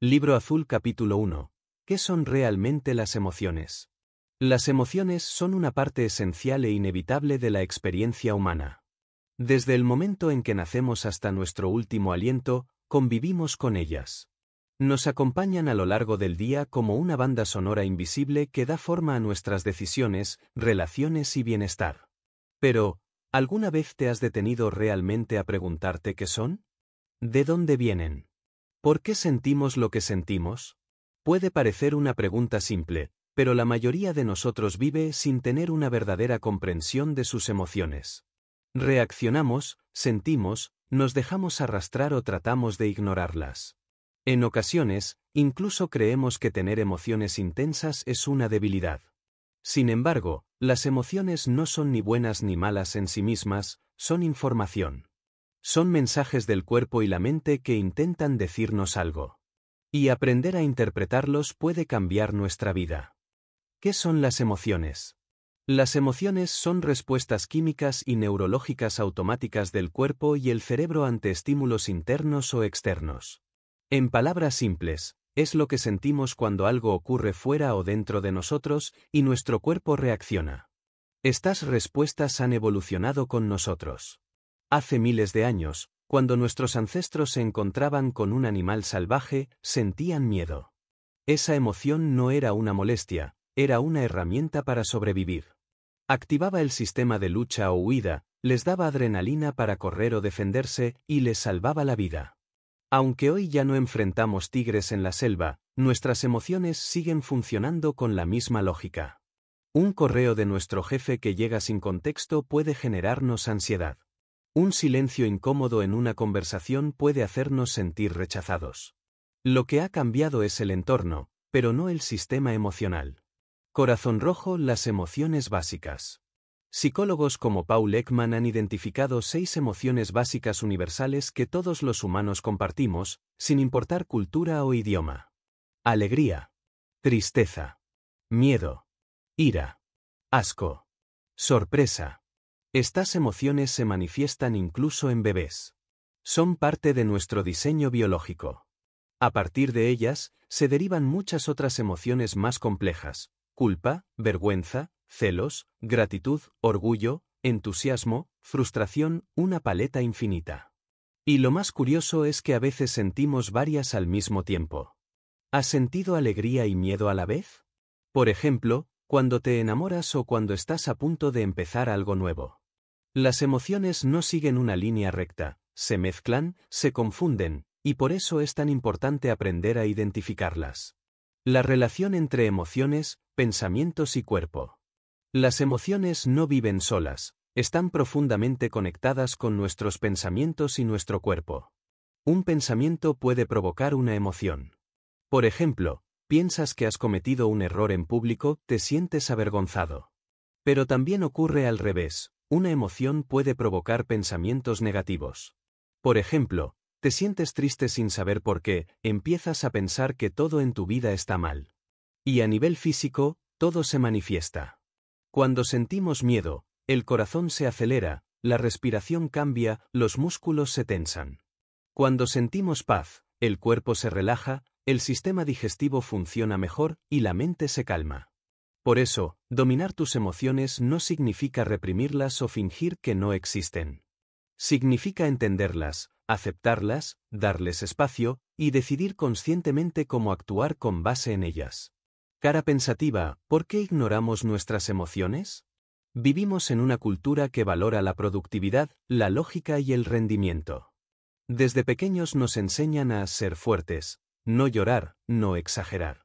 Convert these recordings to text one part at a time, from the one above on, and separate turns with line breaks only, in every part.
Libro Azul capítulo 1. ¿Qué son realmente las emociones? Las emociones son una parte esencial e inevitable de la experiencia humana. Desde el momento en que nacemos hasta nuestro último aliento, convivimos con ellas. Nos acompañan a lo largo del día como una banda sonora invisible que da forma a nuestras decisiones, relaciones y bienestar. Pero, ¿alguna vez te has detenido realmente a preguntarte qué son? ¿De dónde vienen? ¿Por qué sentimos lo que sentimos? Puede parecer una pregunta simple, pero la mayoría de nosotros vive sin tener una verdadera comprensión de sus emociones. Reaccionamos, sentimos, nos dejamos arrastrar o tratamos de ignorarlas. En ocasiones, incluso creemos que tener emociones intensas es una debilidad. Sin embargo, las emociones no son ni buenas ni malas en sí mismas, son información. Son mensajes del cuerpo y la mente que intentan decirnos algo. Y aprender a interpretarlos puede cambiar nuestra vida. ¿Qué son las emociones? Las emociones son respuestas químicas y neurológicas automáticas del cuerpo y el cerebro ante estímulos internos o externos. En palabras simples, es lo que sentimos cuando algo ocurre fuera o dentro de nosotros y nuestro cuerpo reacciona. Estas respuestas han evolucionado con nosotros. Hace miles de años, cuando nuestros ancestros se encontraban con un animal salvaje, sentían miedo. Esa emoción no era una molestia, era una herramienta para sobrevivir. Activaba el sistema de lucha o huida, les daba adrenalina para correr o defenderse y les salvaba la vida. Aunque hoy ya no enfrentamos tigres en la selva, nuestras emociones siguen funcionando con la misma lógica. Un correo de nuestro jefe que llega sin contexto puede generarnos ansiedad. Un silencio incómodo en una conversación puede hacernos sentir rechazados. Lo que ha cambiado es el entorno, pero no el sistema emocional. Corazón rojo, las emociones básicas. Psicólogos como Paul Ekman han identificado 6 emociones básicas universales que todos los humanos compartimos, sin importar cultura o idioma. Alegría, tristeza, miedo, ira, asco, sorpresa. Estas emociones se manifiestan incluso en bebés. Son parte de nuestro diseño biológico. A partir de ellas, se derivan muchas otras emociones más complejas: culpa, vergüenza, celos, gratitud, orgullo, entusiasmo, frustración, una paleta infinita. Y lo más curioso es que a veces sentimos varias al mismo tiempo. ¿Has sentido alegría y miedo a la vez? Por ejemplo, cuando te enamoras o cuando estás a punto de empezar algo nuevo. Las emociones no siguen una línea recta, se mezclan, se confunden, y por eso es tan importante aprender a identificarlas. La relación entre emociones, pensamientos y cuerpo. Las emociones no viven solas, están profundamente conectadas con nuestros pensamientos y nuestro cuerpo. Un pensamiento puede provocar una emoción. Por ejemplo, piensas que has cometido un error en público, te sientes avergonzado. Pero también ocurre al revés. Una emoción puede provocar pensamientos negativos. Por ejemplo, te sientes triste sin saber por qué, empiezas a pensar que todo en tu vida está mal. Y a nivel físico, todo se manifiesta. Cuando sentimos miedo, el corazón se acelera, la respiración cambia, los músculos se tensan. Cuando sentimos paz, el cuerpo se relaja, el sistema digestivo funciona mejor y la mente se calma. Por eso, dominar tus emociones no significa reprimirlas o fingir que no existen. Significa entenderlas, aceptarlas, darles espacio, y decidir conscientemente cómo actuar con base en ellas. Cara pensativa, ¿por qué ignoramos nuestras emociones? Vivimos en una cultura que valora la productividad, la lógica y el rendimiento. Desde pequeños nos enseñan a ser fuertes, no llorar, no exagerar.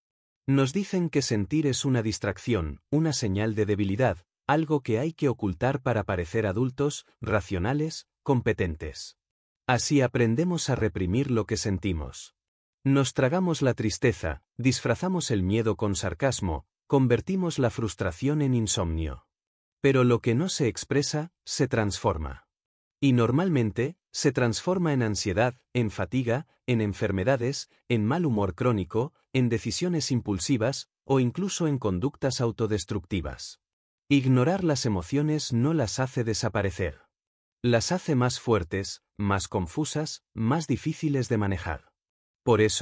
Nos dicen que sentir es una distracción, una señal de debilidad, algo que hay que ocultar para parecer adultos, racionales, competentes. Así aprendemos a reprimir lo que sentimos. Nos tragamos la tristeza, disfrazamos el miedo con sarcasmo, convertimos la frustración en insomnio. Pero lo que no se expresa, se transforma. Y normalmente, se transforma en ansiedad, en fatiga, en enfermedades, en mal humor crónico, en decisiones impulsivas, o incluso en conductas autodestructivas. Ignorar las emociones no las hace desaparecer. Las hace más fuertes, más confusas, más difíciles de manejar. Por eso,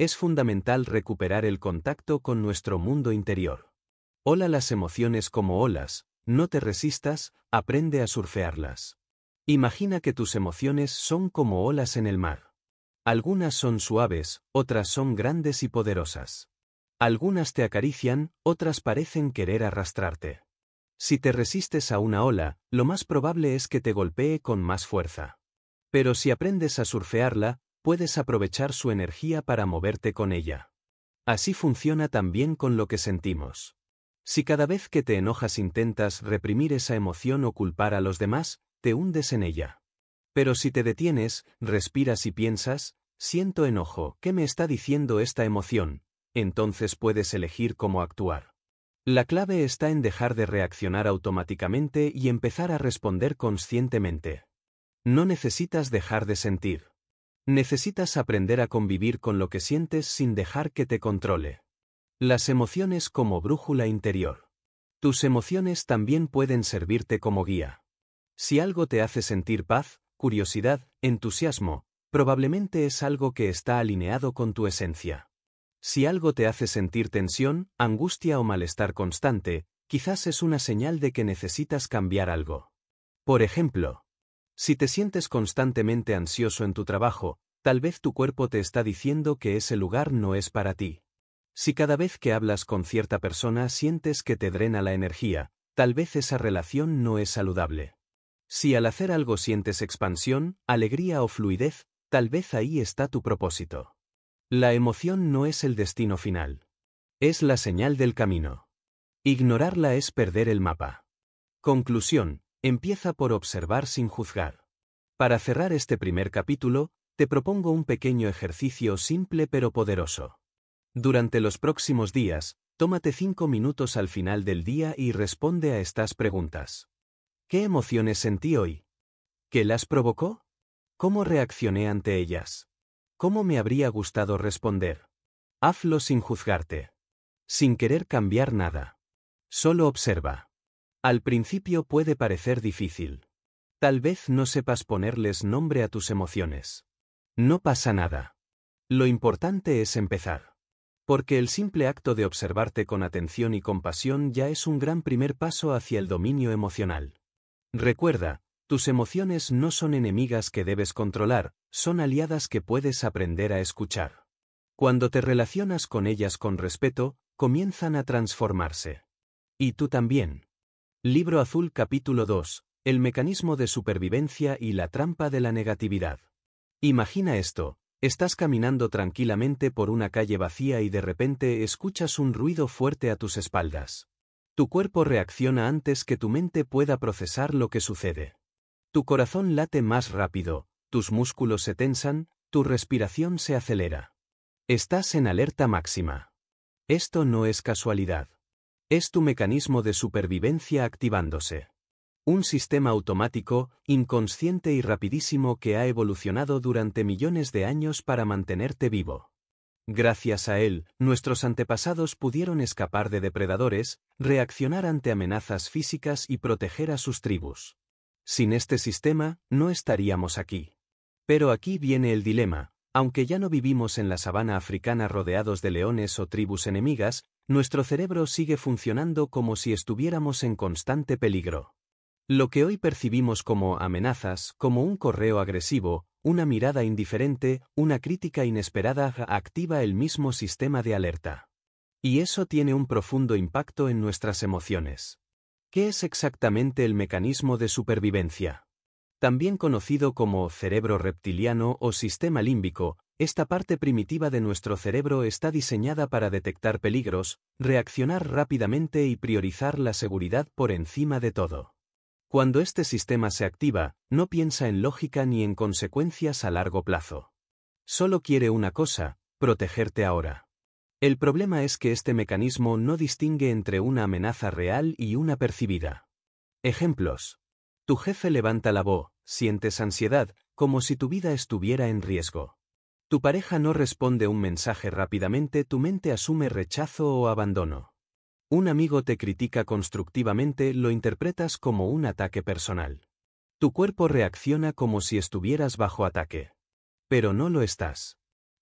es fundamental recuperar el contacto con nuestro mundo interior. Hola las emociones como olas, no te resistas, aprende a surfearlas. Imagina que tus emociones son como olas en el mar. Algunas son suaves, otras son grandes y poderosas. Algunas te acarician, otras parecen querer arrastrarte. Si te resistes a una ola, lo más probable es que te golpee con más fuerza. Pero si aprendes a surfearla, puedes aprovechar su energía para moverte con ella. Así funciona también con lo que sentimos. Si cada vez que te enojas intentas reprimir esa emoción o culpar a los demás, te hundes en ella. Pero si te detienes, respiras y piensas, siento enojo, ¿qué me está diciendo esta emoción? Entonces puedes elegir cómo actuar. La clave está en dejar de reaccionar automáticamente y empezar a responder conscientemente. No necesitas dejar de sentir. Necesitas aprender a convivir con lo que sientes sin dejar que te controle. Las emociones como brújula interior. Tus emociones también pueden servirte como guía. Si algo te hace sentir paz, curiosidad, entusiasmo, probablemente es algo que está alineado con tu esencia. Si algo te hace sentir tensión, angustia o malestar constante, quizás es una señal de que necesitas cambiar algo. Por ejemplo, si te sientes constantemente ansioso en tu trabajo, tal vez tu cuerpo te está diciendo que ese lugar no es para ti. Si cada vez que hablas con cierta persona sientes que te drena la energía, tal vez esa relación no es saludable. Si al hacer algo sientes expansión, alegría o fluidez, tal vez ahí está tu propósito. La emoción no es el destino final. Es la señal del camino. Ignorarla es perder el mapa. Conclusión: empieza por observar sin juzgar. Para cerrar este primer capítulo, te propongo un pequeño ejercicio simple pero poderoso. Durante los próximos días, tómate 5 minutos al final del día y responde a estas preguntas. ¿Qué emociones sentí hoy? ¿Qué las provocó? ¿Cómo reaccioné ante ellas? ¿Cómo me habría gustado responder? Hazlo sin juzgarte. Sin querer cambiar nada. Solo observa. Al principio puede parecer difícil. Tal vez no sepas ponerles nombre a tus emociones. No pasa nada. Lo importante es empezar. Porque el simple acto de observarte con atención y compasión ya es un gran primer paso hacia el dominio emocional. Recuerda, tus emociones no son enemigas que debes controlar, son aliadas que puedes aprender a escuchar. Cuando te relacionas con ellas con respeto, comienzan a transformarse. Y tú también. Libro Azul capítulo 2, el mecanismo de supervivencia y la trampa de la negatividad. Imagina esto, estás caminando tranquilamente por una calle vacía y de repente escuchas un ruido fuerte a tus espaldas. Tu cuerpo reacciona antes que tu mente pueda procesar lo que sucede. Tu corazón late más rápido, tus músculos se tensan, tu respiración se acelera. Estás en alerta máxima. Esto no es casualidad. Es tu mecanismo de supervivencia activándose. Un sistema automático, inconsciente y rapidísimo que ha evolucionado durante millones de años para mantenerte vivo. Gracias a él, nuestros antepasados pudieron escapar de depredadores, reaccionar ante amenazas físicas y proteger a sus tribus. Sin este sistema, no estaríamos aquí. Pero aquí viene el dilema: aunque ya no vivimos en la sabana africana rodeados de leones o tribus enemigas, nuestro cerebro sigue funcionando como si estuviéramos en constante peligro. Lo que hoy percibimos como amenazas, como un correo agresivo, una mirada indiferente, una crítica inesperada, activa el mismo sistema de alerta. Y eso tiene un profundo impacto en nuestras emociones. ¿Qué es exactamente el mecanismo de supervivencia? También conocido como cerebro reptiliano o sistema límbico, esta parte primitiva de nuestro cerebro está diseñada para detectar peligros, reaccionar rápidamente y priorizar la seguridad por encima de todo. Cuando este sistema se activa, no piensa en lógica ni en consecuencias a largo plazo. Solo quiere una cosa: protegerte ahora. El problema es que este mecanismo no distingue entre una amenaza real y una percibida. Ejemplos. Tu jefe levanta la voz, sientes ansiedad, como si tu vida estuviera en riesgo. Tu pareja no responde un mensaje rápidamente, tu mente asume rechazo o abandono. Un amigo te critica constructivamente, lo interpretas como un ataque personal. Tu cuerpo reacciona como si estuvieras bajo ataque. Pero no lo estás.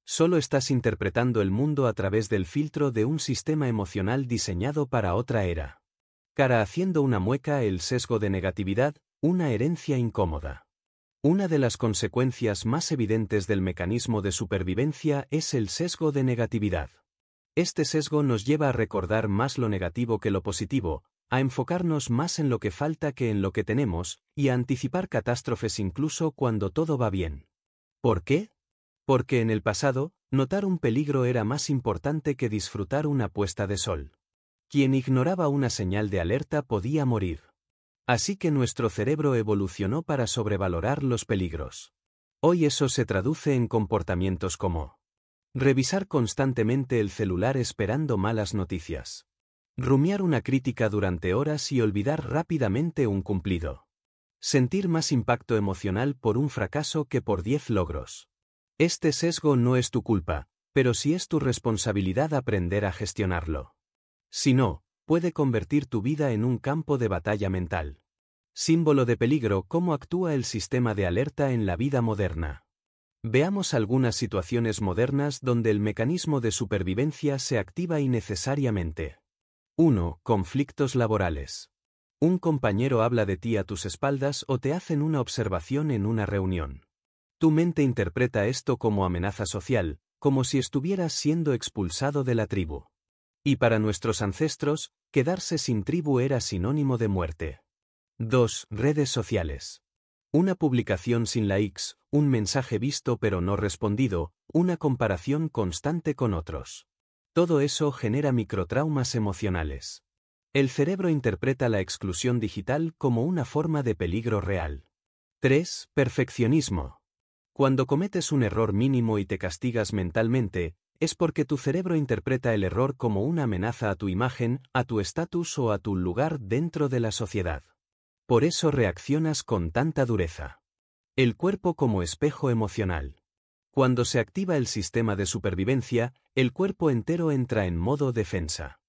Solo estás interpretando el mundo a través del filtro de un sistema emocional diseñado para otra era. Cara haciendo una mueca, el sesgo de negatividad, una herencia incómoda. Una de las consecuencias más evidentes del mecanismo de supervivencia es el sesgo de negatividad. Este sesgo nos lleva a recordar más lo negativo que lo positivo, a enfocarnos más en lo que falta que en lo que tenemos, y a anticipar catástrofes incluso cuando todo va bien. ¿Por qué? Porque en el pasado, notar un peligro era más importante que disfrutar una puesta de sol. Quien ignoraba una señal de alerta podía morir. Así que nuestro cerebro evolucionó para sobrevalorar los peligros. Hoy eso se traduce en comportamientos como revisar constantemente el celular esperando malas noticias. Rumiar una crítica durante horas y olvidar rápidamente un cumplido. Sentir más impacto emocional por un fracaso que por 10 logros. Este sesgo no es tu culpa, pero sí es tu responsabilidad aprender a gestionarlo. Si no, puede convertir tu vida en un campo de batalla mental. Símbolo de peligro: ¿cómo actúa el sistema de alerta en la vida moderna? Veamos algunas situaciones modernas donde el mecanismo de supervivencia se activa innecesariamente. 1. Conflictos laborales. Un compañero habla de ti a tus espaldas o te hacen una observación en una reunión. Tu mente interpreta esto como amenaza social, como si estuvieras siendo expulsado de la tribu. Y para nuestros ancestros, quedarse sin tribu era sinónimo de muerte. 2. Redes sociales. Una publicación sin likes, un mensaje visto pero no respondido, una comparación constante con otros. Todo eso genera microtraumas emocionales. El cerebro interpreta la exclusión digital como una forma de peligro real. 3. Perfeccionismo. Cuando cometes un error mínimo y te castigas mentalmente, es porque tu cerebro interpreta el error como una amenaza a tu imagen, a tu estatus o a tu lugar dentro de la sociedad. Por eso reaccionas con tanta dureza. El cuerpo como espejo emocional. Cuando se activa el sistema de supervivencia, el cuerpo entero entra en modo defensa.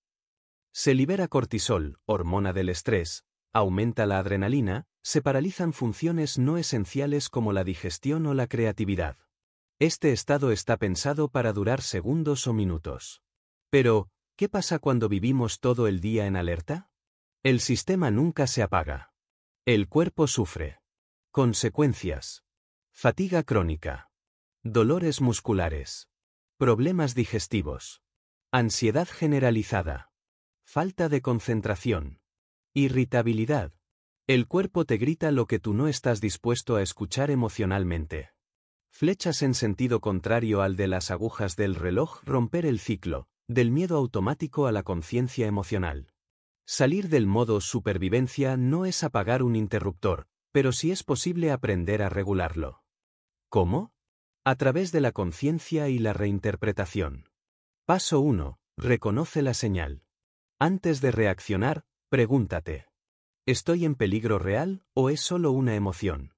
Se libera cortisol, hormona del estrés, aumenta la adrenalina, se paralizan funciones no esenciales como la digestión o la creatividad. Este estado está pensado para durar segundos o minutos. Pero, ¿qué pasa cuando vivimos todo el día en alerta? El sistema nunca se apaga. El cuerpo sufre. Consecuencias: fatiga crónica, dolores musculares, problemas digestivos, ansiedad generalizada, falta de concentración, irritabilidad. El cuerpo te grita lo que tú no estás dispuesto a escuchar emocionalmente. Flechas en sentido contrario al de las agujas del reloj: romper el ciclo, del miedo automático a la conciencia emocional. Salir del modo supervivencia no es apagar un interruptor, pero sí es posible aprender a regularlo. ¿Cómo? A través de la conciencia y la reinterpretación. Paso 1. Reconoce la señal. Antes de reaccionar, pregúntate: ¿estoy en peligro real o es solo una emoción?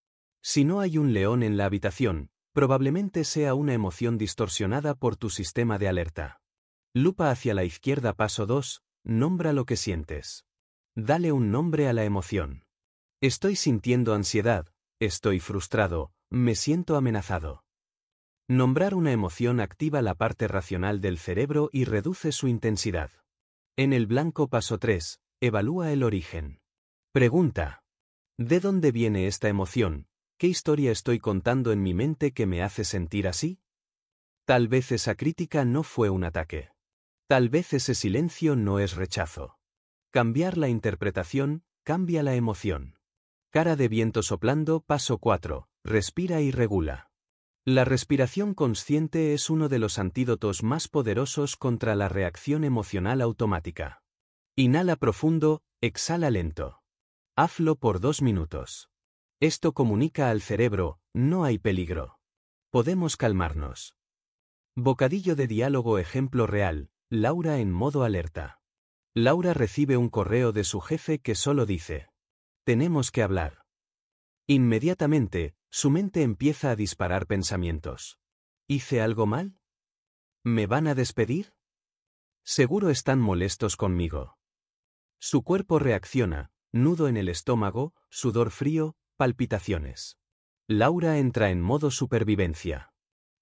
Si no hay un león en la habitación, probablemente sea una emoción distorsionada por tu sistema de alerta. Lupa hacia la izquierda. Paso 2. Nombra lo que sientes. Dale un nombre a la emoción. Estoy sintiendo ansiedad, estoy frustrado, me siento amenazado. Nombrar una emoción activa la parte racional del cerebro y reduce su intensidad. En el blanco. Paso 3. Evalúa el origen. Pregunta: ¿de dónde viene esta emoción? ¿Qué historia estoy contando en mi mente que me hace sentir así? Tal vez esa crítica no fue un ataque. Tal vez ese silencio no es rechazo. Cambiar la interpretación cambia la emoción. Cara de viento soplando. Paso 4. Respira y regula. La respiración consciente es uno de los antídotos más poderosos contra la reacción emocional automática. Inhala profundo, exhala lento. Hazlo por 2 minutos. Esto comunica al cerebro: no hay peligro. Podemos calmarnos. Bocadillo de diálogo. Ejemplo real: Laura en modo alerta. Laura recibe un correo de su jefe que solo dice: tenemos que hablar. Inmediatamente, su mente empieza a disparar pensamientos. ¿Hice algo mal? ¿Me van a despedir? Seguro están molestos conmigo. Su cuerpo reacciona: nudo en el estómago, sudor frío, palpitaciones. Laura entra en modo supervivencia.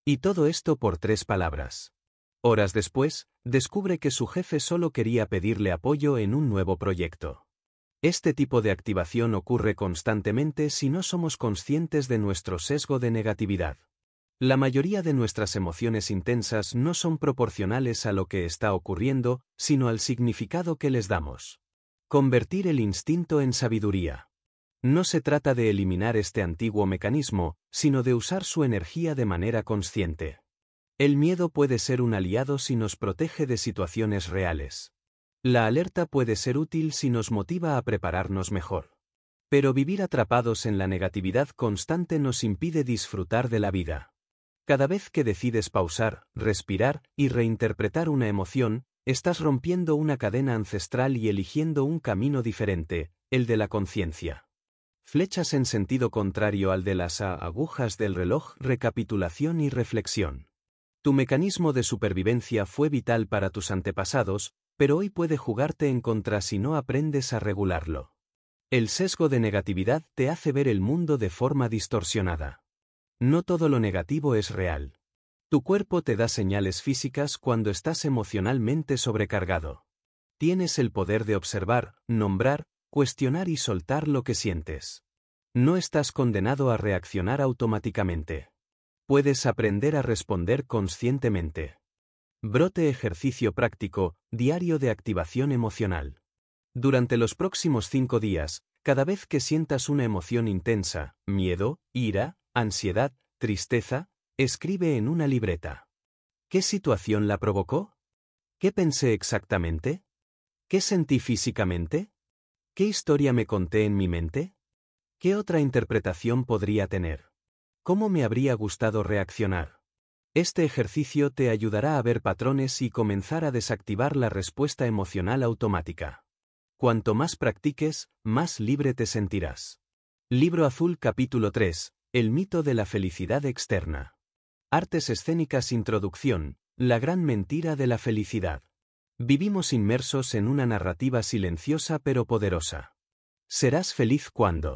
Y todo esto por 3 palabras. Horas después, descubre que su jefe solo quería pedirle apoyo en un nuevo proyecto. Este tipo de activación ocurre constantemente si no somos conscientes de nuestro sesgo de negatividad. La mayoría de nuestras emociones intensas no son proporcionales a lo que está ocurriendo, sino al significado que les damos. Convertir el instinto en sabiduría. No se trata de eliminar este antiguo mecanismo, sino de usar su energía de manera consciente. El miedo puede ser un aliado si nos protege de situaciones reales. La alerta puede ser útil si nos motiva a prepararnos mejor. Pero vivir atrapados en la negatividad constante nos impide disfrutar de la vida. Cada vez que decides pausar, respirar y reinterpretar una emoción, estás rompiendo una cadena ancestral y eligiendo un camino diferente, el de la conciencia. Flechas en sentido contrario al de las agujas del reloj, recapitulación y reflexión. Tu mecanismo de supervivencia fue vital para tus antepasados, pero hoy puede jugarte en contra si no aprendes a regularlo. El sesgo de negatividad te hace ver el mundo de forma distorsionada. No todo lo negativo es real. Tu cuerpo te da señales físicas cuando estás emocionalmente sobrecargado. Tienes el poder de observar, nombrar, cuestionar y soltar lo que sientes. No estás condenado a reaccionar automáticamente. Puedes aprender a responder conscientemente. Brote ejercicio práctico, diario de activación emocional. Durante los próximos 5 días, cada vez que sientas una emoción intensa, miedo, ira, ansiedad, tristeza, escribe en una libreta. ¿Qué situación la provocó? ¿Qué pensé exactamente? ¿Qué sentí físicamente? ¿Qué historia me conté en mi mente? ¿Qué otra interpretación podría tener? ¿Cómo me habría gustado reaccionar? Este ejercicio te ayudará a ver patrones y comenzar a desactivar la respuesta emocional automática. Cuanto más practiques, más libre te sentirás. Libro Azul capítulo 3, El mito de la felicidad externa. Artes escénicas Introducción, la gran mentira de la felicidad. Vivimos inmersos en una narrativa silenciosa pero poderosa. Serás feliz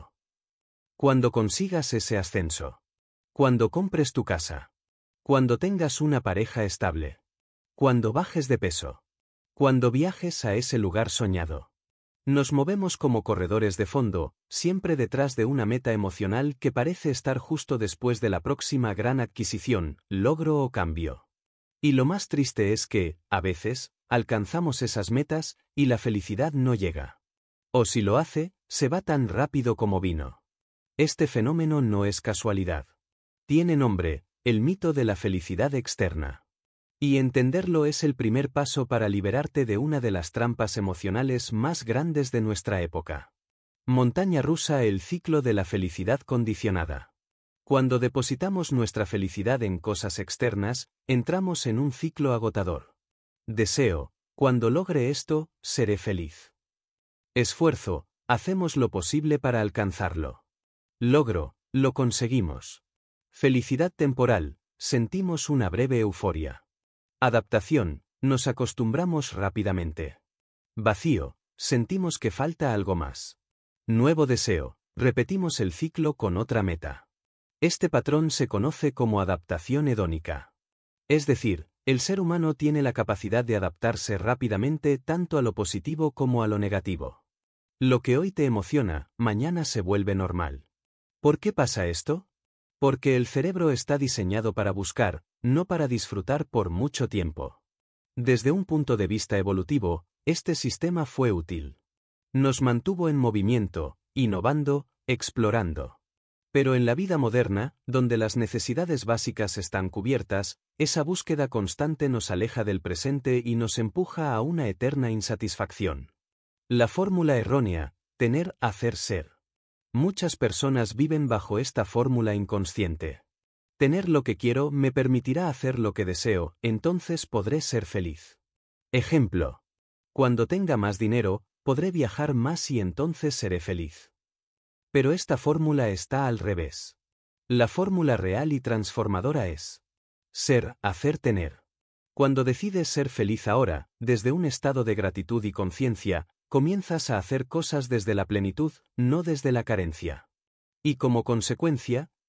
cuando consigas ese ascenso. Cuando compres tu casa. Cuando tengas una pareja estable. Cuando bajes de peso. Cuando viajes a ese lugar soñado. Nos movemos como corredores de fondo, siempre detrás de una meta emocional que parece estar justo después de la próxima gran adquisición, logro o cambio. Y lo más triste es que, a veces, alcanzamos esas metas y la felicidad no llega. O si lo hace, se va tan rápido como vino. Este fenómeno no es casualidad. Tiene nombre, el mito de la felicidad externa. Y entenderlo es el primer paso para liberarte de una de las trampas emocionales más grandes de nuestra época. Montaña rusa: el ciclo de la felicidad condicionada. Cuando depositamos nuestra felicidad en cosas externas, entramos en un ciclo agotador. Deseo: cuando logre esto, seré feliz. Esfuerzo: hacemos lo posible para alcanzarlo. Logro: lo conseguimos. Felicidad temporal: sentimos una breve euforia. Adaptación: nos acostumbramos rápidamente. Vacío: sentimos que falta algo más. Nuevo deseo: repetimos el ciclo con otra meta. Este patrón se conoce como adaptación hedónica. Es decir, el ser humano tiene la capacidad de adaptarse rápidamente tanto a lo positivo como a lo negativo. Lo que hoy te emociona, mañana se vuelve normal. ¿Por qué pasa esto? Porque el cerebro está diseñado para buscar, no para disfrutar por mucho tiempo. Desde un punto de vista evolutivo, este sistema fue útil. Nos mantuvo en movimiento, innovando, explorando. Pero en la vida moderna, donde las necesidades básicas están cubiertas, esa búsqueda constante nos aleja del presente y nos empuja a una eterna insatisfacción. La fórmula errónea: tener, hacer, ser. Muchas personas viven bajo esta fórmula inconsciente. Tener lo que quiero me permitirá hacer lo que deseo, entonces podré ser feliz. Ejemplo: cuando tenga más dinero, podré viajar más y entonces seré feliz. Pero esta fórmula está al revés. La fórmula real y transformadora es ser, hacer, tener. Cuando decides ser feliz ahora, desde un estado de gratitud y conciencia, comienzas a hacer cosas desde la plenitud, no desde la carencia. Y como consecuencia,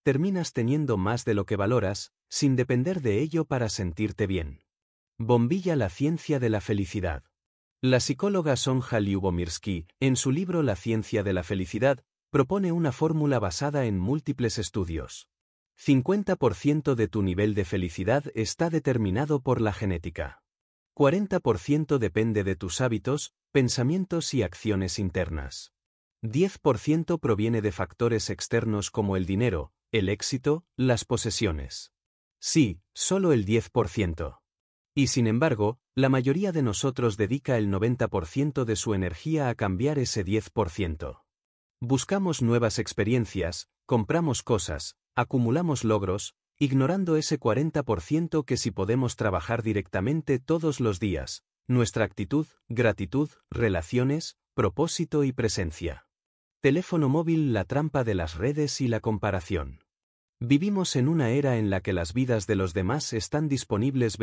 terminas teniendo más de lo que valoras, sin depender de ello para sentirte bien. Bombilla la ciencia de la felicidad. La psicóloga Sonja Lyubomirsky, en su libro La ciencia de la felicidad, propone una fórmula basada en múltiples estudios. 50% de tu nivel de felicidad está determinado por la genética. 40% depende de tus hábitos, pensamientos y acciones internas. 10% proviene de factores externos como el dinero, el éxito, las posesiones. Sí, solo el 10%. Y sin embargo, la mayoría de nosotros dedica el 90% de su energía a cambiar ese 10%. Buscamos nuevas experiencias, compramos cosas, acumulamos logros, ignorando ese 40% que sí podemos trabajar directamente todos los días: nuestra actitud, gratitud, relaciones, propósito y presencia. Teléfono móvil, la trampa de las redes y la comparación. Vivimos en una era en la que las vidas de los demás están disponibles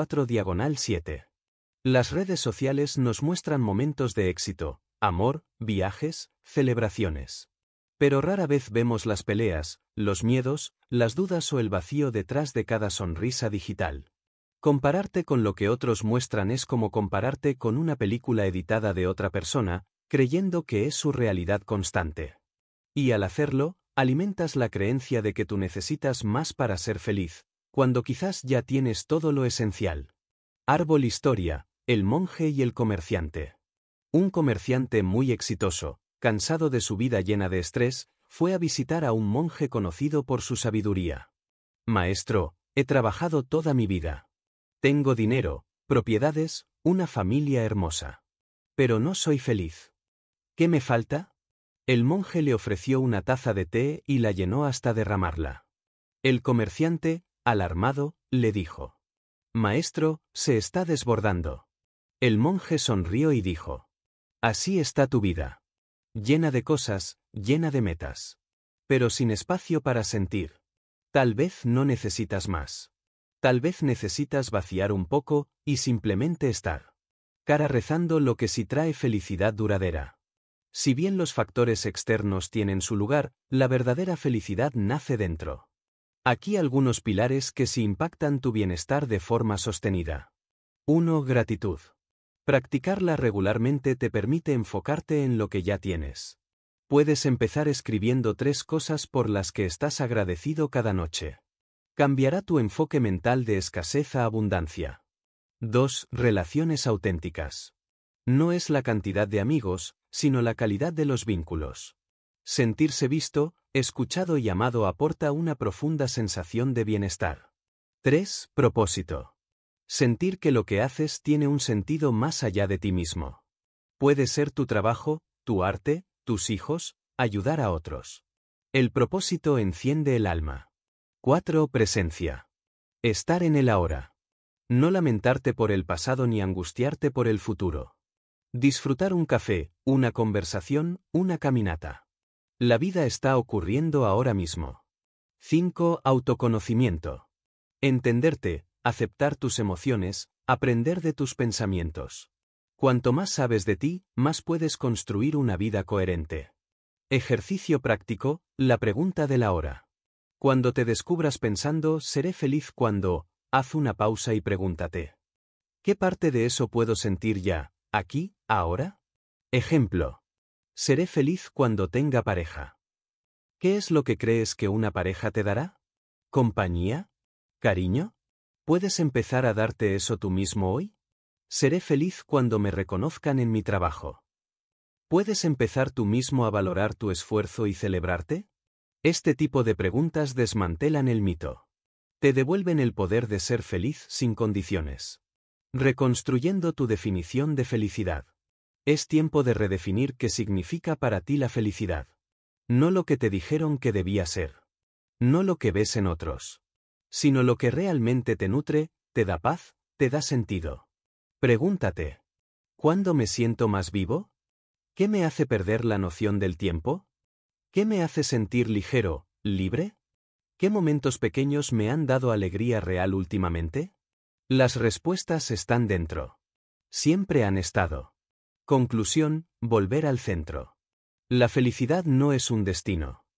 24/7. Las redes sociales nos muestran momentos de éxito, amor, viajes, celebraciones. Pero rara vez vemos las peleas, los miedos, las dudas o el vacío detrás de cada sonrisa digital. Compararte con lo que otros muestran es como compararte con una película editada de otra persona, creyendo que es su realidad constante. Y al hacerlo, alimentas la creencia de que tú necesitas más para ser feliz, cuando quizás ya tienes todo lo esencial. Árbol Historia, el monje y el comerciante. Un comerciante muy exitoso, cansado de su vida llena de estrés, fue a visitar a un monje conocido por su sabiduría. Maestro, he trabajado toda mi vida. Tengo dinero, propiedades, una familia hermosa. Pero no soy feliz. ¿Qué me falta? El monje le ofreció una taza de té y la llenó hasta derramarla. El comerciante, alarmado, le dijo: Maestro, se está desbordando. El monje sonrió y dijo: Así está tu vida. Llena de cosas, llena de metas. Pero sin espacio para sentir. Tal vez no necesitas más. Tal vez necesitas vaciar un poco y simplemente estar. Cara rezando lo que sí trae felicidad duradera. Si bien los factores externos tienen su lugar, la verdadera felicidad nace dentro. Aquí algunos pilares que sí impactan tu bienestar de forma sostenida. 1. Gratitud. Practicarla regularmente te permite enfocarte en lo que ya tienes. Puedes empezar escribiendo 3 cosas por las que estás agradecido cada noche. Cambiará tu enfoque mental de escasez a abundancia. 2. Relaciones auténticas. No es la cantidad de amigos, sino la calidad de los vínculos. Sentirse visto, escuchado y amado aporta una profunda sensación de bienestar. 3. Propósito. Sentir que lo que haces tiene un sentido más allá de ti mismo. Puede ser tu trabajo, tu arte, tus hijos, ayudar a otros. El propósito enciende el alma. 4. Presencia. Estar en el ahora. No lamentarte por el pasado ni angustiarte por el futuro. Disfrutar un café, una conversación, una caminata. La vida está ocurriendo ahora mismo. 5. Autoconocimiento. Entenderte, aceptar tus emociones, aprender de tus pensamientos. Cuanto más sabes de ti, más puedes construir una vida coherente. Ejercicio práctico, la pregunta de la hora. Cuando te descubras pensando, seré feliz cuando, haz una pausa y pregúntate: ¿qué parte de eso puedo sentir ya, aquí, ahora? Ejemplo: seré feliz cuando tenga pareja. ¿Qué es lo que crees que una pareja te dará? ¿Compañía? ¿Cariño? ¿Puedes empezar a darte eso tú mismo hoy? Seré feliz cuando me reconozcan en mi trabajo. ¿Puedes empezar tú mismo a valorar tu esfuerzo y celebrarte? Este tipo de preguntas desmantelan el mito. Te devuelven el poder de ser feliz sin condiciones. Reconstruyendo tu definición de felicidad. Es tiempo de redefinir qué significa para ti la felicidad. No lo que te dijeron que debía ser. No lo que ves en otros. Sino lo que realmente te nutre, te da paz, te da sentido. Pregúntate: ¿cuándo me siento más vivo? ¿Qué me hace perder la noción del tiempo? ¿Qué me hace sentir ligero, libre? ¿Qué momentos pequeños me han dado alegría real últimamente? Las respuestas están dentro. Siempre han estado. Conclusión: volver al centro. La felicidad no es un destino.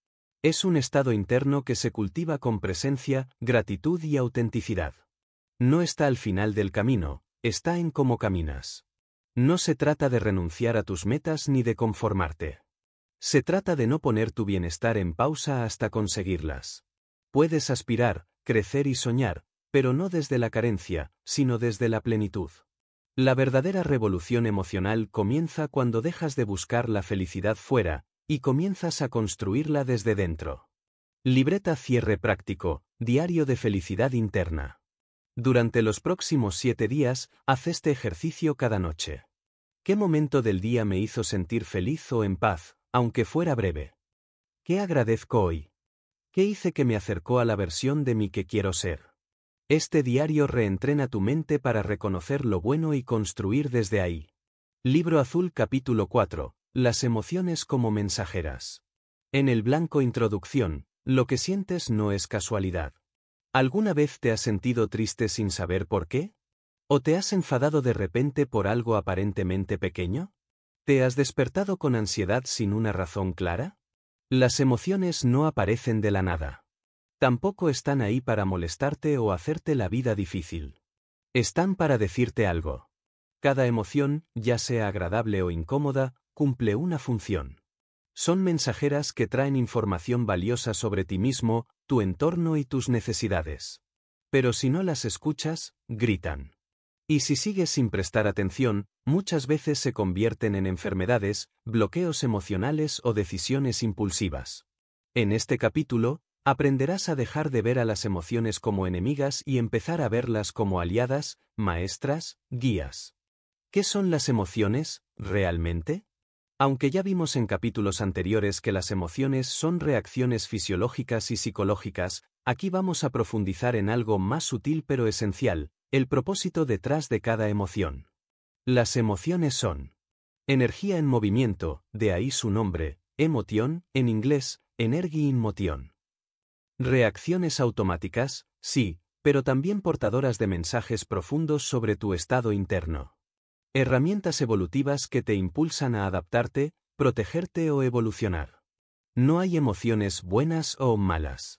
Es un estado interno que se cultiva con presencia, gratitud y autenticidad. No está al final del camino, está en cómo caminas. No se trata de renunciar a tus metas ni de conformarte. Se trata de no poner tu bienestar en pausa hasta conseguirlas. Puedes aspirar, crecer y soñar, pero no desde la carencia, sino desde la plenitud. La verdadera revolución emocional comienza cuando dejas de buscar la felicidad fuera, y comienzas a construirla desde dentro. Libreta cierre práctico, diario de felicidad interna. Durante los próximos 7 días, haz este ejercicio cada noche. ¿Qué momento del día me hizo sentir feliz o en paz, aunque fuera breve? ¿Qué agradezco hoy? ¿Qué hice que me acercó a la versión de mí que quiero ser? Este diario reentrena tu mente para reconocer lo bueno y construir desde ahí. Libro Azul capítulo 4. Las emociones como mensajeras. En el blanco introducción, lo que sientes no es casualidad. ¿Alguna vez te has sentido triste sin saber por qué? ¿O te has enfadado de repente por algo aparentemente pequeño? ¿Te has despertado con ansiedad sin una razón clara? Las emociones no aparecen de la nada. Tampoco están ahí para molestarte o hacerte la vida difícil. Están para decirte algo. Cada emoción, ya sea agradable o incómoda, cumple una función. Son mensajeras que traen información valiosa sobre ti mismo, tu entorno y tus necesidades. Pero si no las escuchas, gritan. Y si sigues sin prestar atención, muchas veces se convierten en enfermedades, bloqueos emocionales o decisiones impulsivas. En este capítulo, aprenderás a dejar de ver a las emociones como enemigas y empezar a verlas como aliadas, maestras, guías. ¿Qué son las emociones, realmente? Aunque ya vimos en capítulos anteriores que las emociones son reacciones fisiológicas y psicológicas, aquí vamos a profundizar en algo más sutil pero esencial, el propósito detrás de cada emoción. Las emociones son energía en movimiento, de ahí su nombre, emotion, en inglés, energy in motion. Reacciones automáticas, sí, pero también portadoras de mensajes profundos sobre tu estado interno. Herramientas evolutivas que te impulsan a adaptarte, protegerte o evolucionar. No hay emociones buenas o malas.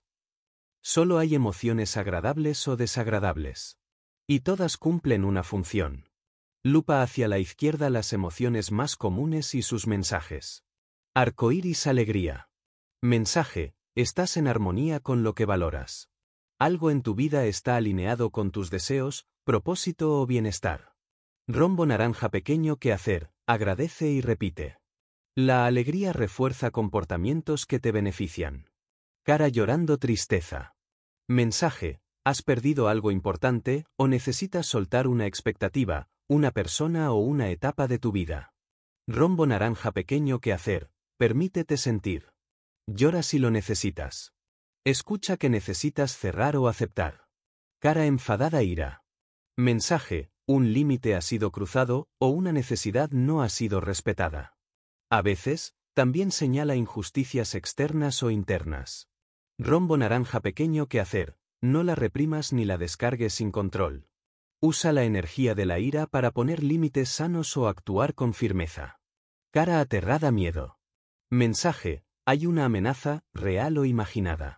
Solo hay emociones agradables o desagradables. Y todas cumplen una función. Lupa hacia la izquierda las emociones más comunes y sus mensajes. Arcoíris alegría. Mensaje, estás en armonía con lo que valoras. Algo en tu vida está alineado con tus deseos, propósito o bienestar. Rombo naranja pequeño que hacer, agradece y repite. La alegría refuerza comportamientos que te benefician. Cara llorando tristeza. Mensaje, has perdido algo importante o necesitas soltar una expectativa, una persona o una etapa de tu vida. Rombo naranja pequeño que hacer, permítete sentir. Llora si lo necesitas. Escucha que necesitas cerrar o aceptar. Cara enfadada ira. Mensaje, un límite ha sido cruzado o una necesidad no ha sido respetada. A veces, también señala injusticias externas o internas. Rombo naranja pequeño que hacer, no la reprimas ni la descargues sin control. Usa la energía de la ira para poner límites sanos o actuar con firmeza. Cara aterrada miedo. Mensaje, hay una amenaza, real o imaginada.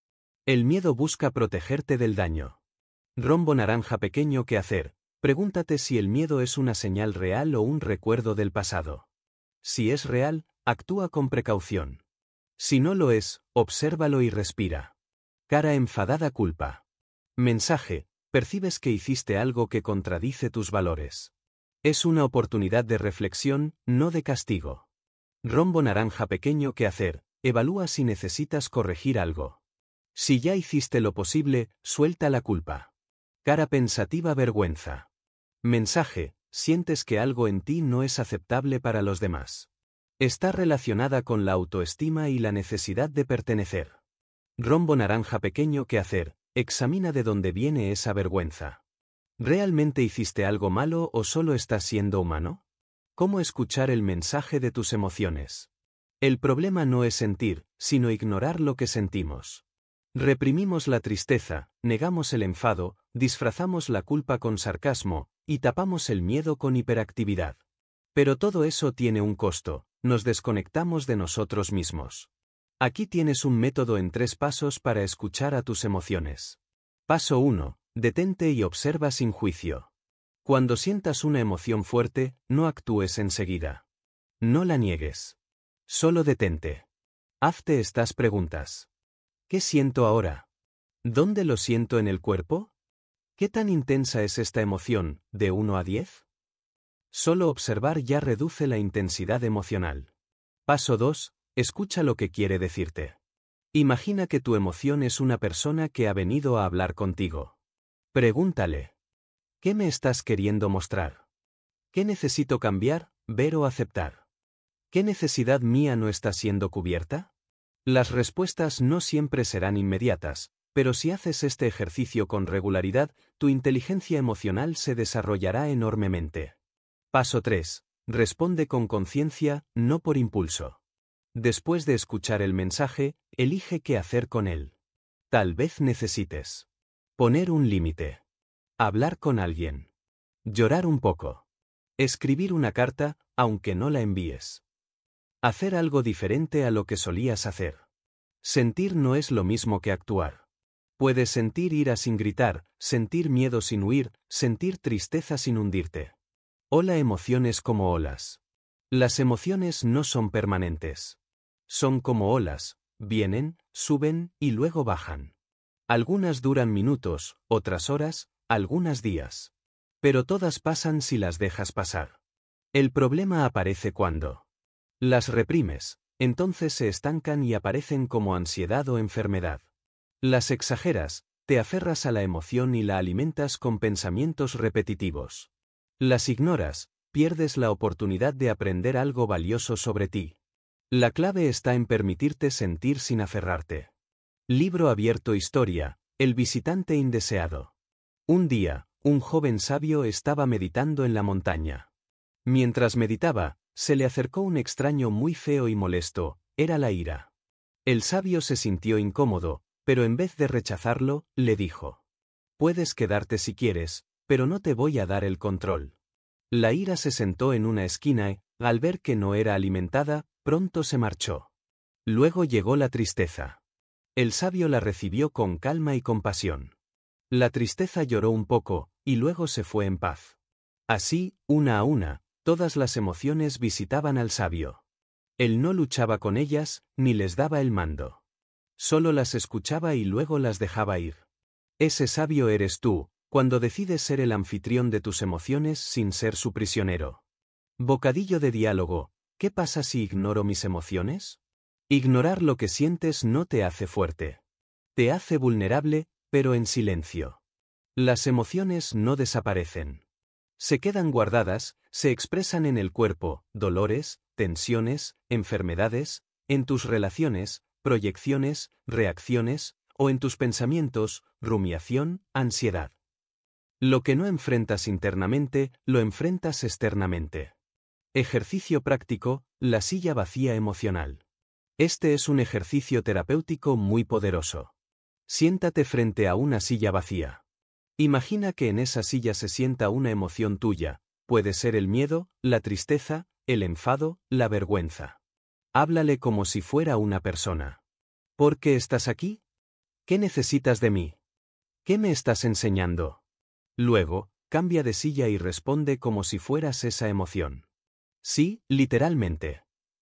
El miedo busca protegerte del daño. Rombo naranja pequeño que hacer, pregúntate si el miedo es una señal real o un recuerdo del pasado. Si es real, actúa con precaución. Si no lo es, obsérvalo y respira. Cara enfadada culpa. Mensaje, percibes que hiciste algo que contradice tus valores. Es una oportunidad de reflexión, no de castigo. Rombo naranja pequeño que hacer, evalúa si necesitas corregir algo. Si ya hiciste lo posible, suelta la culpa. Cara pensativa vergüenza. Mensaje, sientes que algo en ti no es aceptable para los demás. Está relacionada con la autoestima y la necesidad de pertenecer. Rombo naranja pequeño que hacer, examina de dónde viene esa vergüenza. ¿Realmente hiciste algo malo o solo estás siendo humano? ¿Cómo escuchar el mensaje de tus emociones? El problema no es sentir, sino ignorar lo que sentimos. Reprimimos la tristeza, negamos el enfado, disfrazamos la culpa con sarcasmo, y tapamos el miedo con hiperactividad. Pero todo eso tiene un costo, nos desconectamos de nosotros mismos. Aquí tienes un método en 3 pasos para escuchar a tus emociones. Paso 1. Detente y observa sin juicio. Cuando sientas una emoción fuerte, no actúes enseguida. No la niegues. Solo detente. Hazte estas preguntas. ¿Qué siento ahora? ¿Dónde lo siento en el cuerpo? ¿Qué tan intensa es esta emoción, de 1 a 10? Solo observar ya reduce la intensidad emocional. Paso 2. Escucha lo que quiere decirte. Imagina que tu emoción es una persona que ha venido a hablar contigo. Pregúntale. ¿Qué me estás queriendo mostrar? ¿Qué necesito cambiar, ver o aceptar? ¿Qué necesidad mía no está siendo cubierta? Las respuestas no siempre serán inmediatas, pero si haces este ejercicio con regularidad, tu inteligencia emocional se desarrollará enormemente. Paso 3. Responde con conciencia, no por impulso. Después de escuchar el mensaje, elige qué hacer con él. Tal vez necesites poner un límite. Hablar con alguien. Llorar un poco. Escribir una carta, aunque no la envíes. Hacer algo diferente a lo que solías hacer. Sentir no es lo mismo que actuar. Puedes sentir ira sin gritar, sentir miedo sin huir, sentir tristeza sin hundirte. Hola emociones como olas. Las emociones no son permanentes. Son como olas, vienen, suben y luego bajan. Algunas duran minutos, otras horas, algunas días. Pero todas pasan si las dejas pasar. El problema aparece cuando las reprimes, entonces se estancan y aparecen como ansiedad o enfermedad. Las exageras, te aferras a la emoción y la alimentas con pensamientos repetitivos. Las ignoras, pierdes la oportunidad de aprender algo valioso sobre ti. La clave está en permitirte sentir sin aferrarte. Libro abierto Historia, el visitante indeseado. Un día, un joven sabio estaba meditando en la montaña. Mientras meditaba, se le acercó un extraño muy feo y molesto, era la ira. El sabio se sintió incómodo, pero en vez de rechazarlo, le dijo: «Puedes quedarte si quieres, pero no te voy a dar el control». La ira se sentó en una esquina y, al ver que no era alimentada, pronto se marchó. Luego llegó la tristeza. El sabio la recibió con calma y compasión. La tristeza lloró un poco, y luego se fue en paz. Así, una a una, todas las emociones visitaban al sabio. Él no luchaba con ellas, ni les daba el mando. Solo las escuchaba y luego las dejaba ir. Ese sabio eres tú, cuando decides ser el anfitrión de tus emociones sin ser su prisionero. Bocadillo de diálogo: ¿qué pasa si ignoro mis emociones? Ignorar lo que sientes no te hace fuerte. Te hace vulnerable, pero en silencio. Las emociones no desaparecen. Se quedan guardadas, se expresan en el cuerpo, dolores, tensiones, enfermedades, en tus relaciones, proyecciones, reacciones, o en tus pensamientos, rumiación, ansiedad. Lo que no enfrentas internamente, lo enfrentas externamente. Ejercicio práctico: la silla vacía emocional. Este es un ejercicio terapéutico muy poderoso. Siéntate frente a una silla vacía. Imagina que en esa silla se sienta una emoción tuya, puede ser el miedo, la tristeza, el enfado, la vergüenza. Háblale como si fuera una persona. ¿Por qué estás aquí? ¿Qué necesitas de mí? ¿Qué me estás enseñando? Luego, cambia de silla y responde como si fueras esa emoción. Sí, literalmente.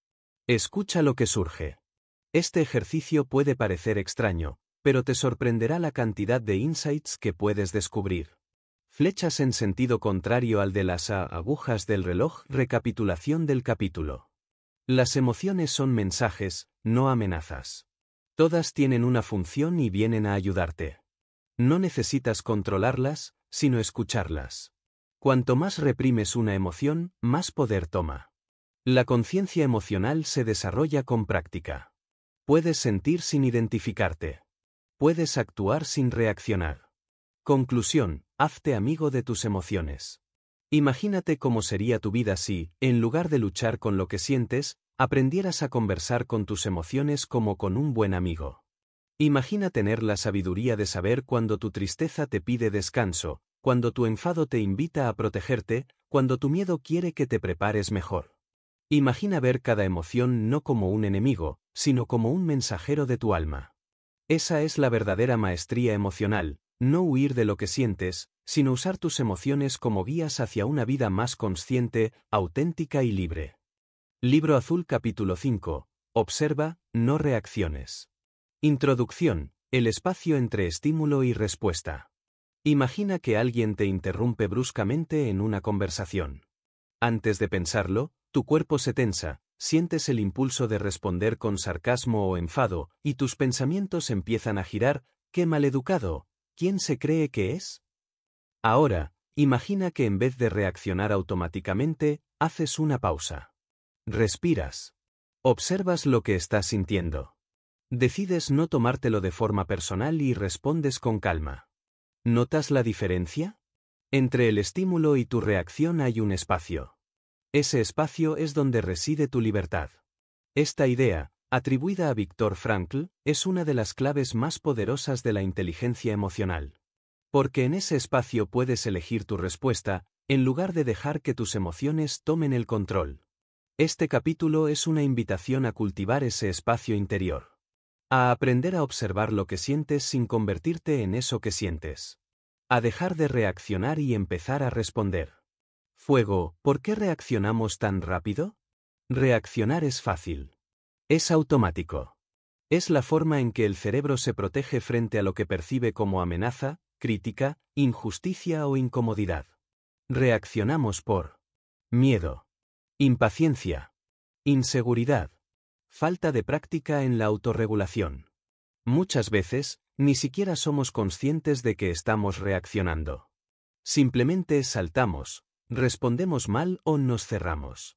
Escucha lo que surge. Este ejercicio puede parecer extraño, pero te sorprenderá la cantidad de insights que puedes descubrir. Flechas en sentido contrario al de las agujas del reloj. Recapitulación del capítulo. Las emociones son mensajes, no amenazas. Todas tienen una función y vienen a ayudarte. No necesitas controlarlas, sino escucharlas. Cuanto más reprimes una emoción, más poder toma. La conciencia emocional se desarrolla con práctica. Puedes sentir sin identificarte. Puedes actuar sin reaccionar. Conclusión: hazte amigo de tus emociones. Imagínate cómo sería tu vida si, en lugar de luchar con lo que sientes, aprendieras a conversar con tus emociones como con un buen amigo. Imagina tener la sabiduría de saber cuando tu tristeza te pide descanso, cuando tu enfado te invita a protegerte, cuando tu miedo quiere que te prepares mejor. Imagina ver cada emoción no como un enemigo, sino como un mensajero de tu alma. Esa es la verdadera maestría emocional, no huir de lo que sientes, sino usar tus emociones como guías hacia una vida más consciente, auténtica y libre. Libro Azul capítulo 5. Observa, no reacciones. Introducción. El espacio entre estímulo y respuesta. Imagina que alguien te interrumpe bruscamente en una conversación. Antes de pensarlo, tu cuerpo se tensa, sientes el impulso de responder con sarcasmo o enfado, y tus pensamientos empiezan a girar. ¡Qué maleducado! ¿Quién se cree que es? Ahora, imagina que en vez de reaccionar automáticamente, haces una pausa. Respiras. Observas lo que estás sintiendo. Decides no tomártelo de forma personal y respondes con calma. ¿Notas la diferencia? Entre el estímulo y tu reacción hay un espacio. Ese espacio es donde reside tu libertad. Esta idea, atribuida a Viktor Frankl, es una de las claves más poderosas de la inteligencia emocional. Porque en ese espacio puedes elegir tu respuesta, en lugar de dejar que tus emociones tomen el control. Este capítulo es una invitación a cultivar ese espacio interior. A aprender a observar lo que sientes sin convertirte en eso que sientes. A dejar de reaccionar y empezar a responder. Fuego, ¿por qué reaccionamos tan rápido? Reaccionar es fácil. Es automático. Es la forma en que el cerebro se protege frente a lo que percibe como amenaza, crítica, injusticia o incomodidad. Reaccionamos por miedo, impaciencia, inseguridad, falta de práctica en la autorregulación. Muchas veces, ni siquiera somos conscientes de que estamos reaccionando. Simplemente saltamos, respondemos mal o nos cerramos.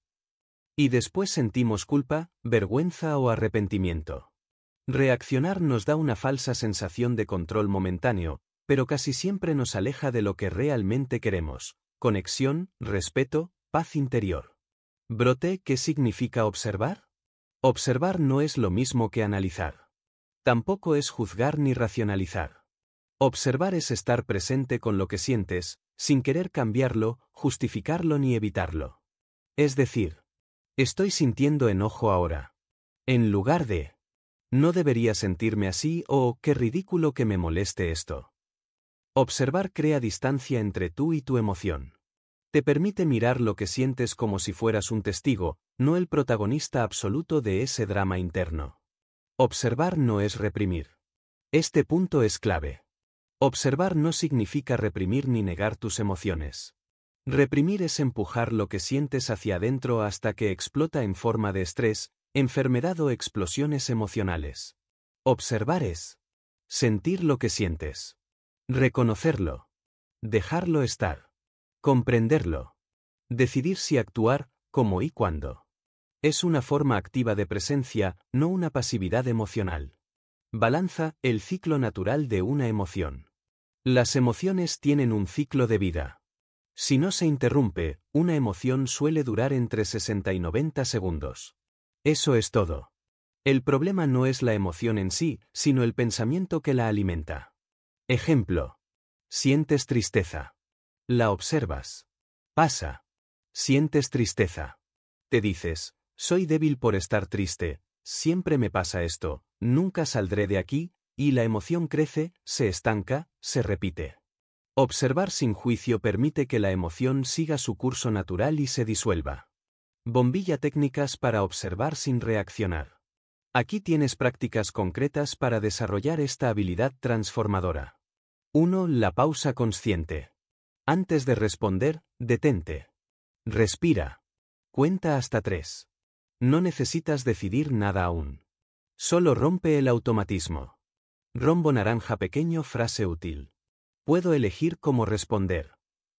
Y después sentimos culpa, vergüenza o arrepentimiento. Reaccionar nos da una falsa sensación de control momentáneo, pero casi siempre nos aleja de lo que realmente queremos: conexión, respeto, paz interior. Brote, ¿qué significa observar? Observar no es lo mismo que analizar. Tampoco es juzgar ni racionalizar. Observar es estar presente con lo que sientes, sin querer cambiarlo, justificarlo ni evitarlo. Es decir, estoy sintiendo enojo ahora. En lugar de, no debería sentirme así o qué ridículo que me moleste esto. Observar crea distancia entre tú y tu emoción. Te permite mirar lo que sientes como si fueras un testigo, no el protagonista absoluto de ese drama interno. Observar no es reprimir. Este punto es clave. Observar no significa reprimir ni negar tus emociones. Reprimir es empujar lo que sientes hacia adentro hasta que explota en forma de estrés, enfermedad o explosiones emocionales. Observar es sentir lo que sientes. Reconocerlo. Dejarlo estar. Comprenderlo. Decidir si actuar, cómo y cuándo. Es una forma activa de presencia, no una pasividad emocional. Balanza, el ciclo natural de una emoción. Las emociones tienen un ciclo de vida. Si no se interrumpe, una emoción suele durar entre 60 y 90 segundos. Eso es todo. El problema no es la emoción en sí, sino el pensamiento que la alimenta. Ejemplo. Sientes tristeza. La observas. Pasa. Sientes tristeza. Te dices, soy débil por estar triste, siempre me pasa esto, nunca saldré de aquí, y la emoción crece, se estanca, se repite. Observar sin juicio permite que la emoción siga su curso natural y se disuelva. Bombilla, técnicas para observar sin reaccionar. Aquí tienes prácticas concretas para desarrollar esta habilidad transformadora. 1. La pausa consciente. Antes de responder, detente. Respira. Cuenta hasta 3. No necesitas decidir nada aún. Solo rompe el automatismo. Rombo naranja pequeño, frase útil. Puedo elegir cómo responder.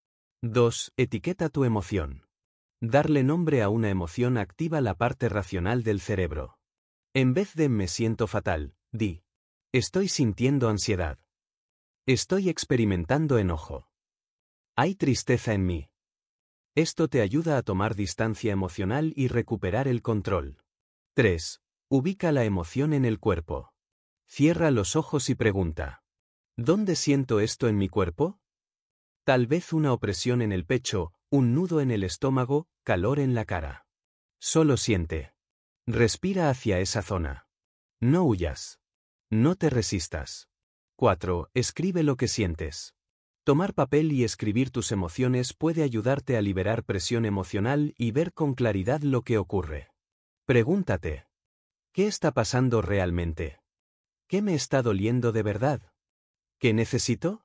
2. Etiqueta tu emoción. Darle nombre a una emoción activa la parte racional del cerebro. En vez de me siento fatal, di: estoy sintiendo ansiedad. Estoy experimentando enojo. Hay tristeza en mí. Esto te ayuda a tomar distancia emocional y recuperar el control. 3. Ubica la emoción en el cuerpo. Cierra los ojos y pregunta: ¿dónde siento esto en mi cuerpo? Tal vez una opresión en el pecho, un nudo en el estómago, calor en la cara. Solo siente. Respira hacia esa zona. No huyas. No te resistas. 4. Escribe lo que sientes. Tomar papel y escribir tus emociones puede ayudarte a liberar presión emocional y ver con claridad lo que ocurre. Pregúntate: ¿qué está pasando realmente? ¿Qué me está doliendo de verdad? ¿Qué necesito?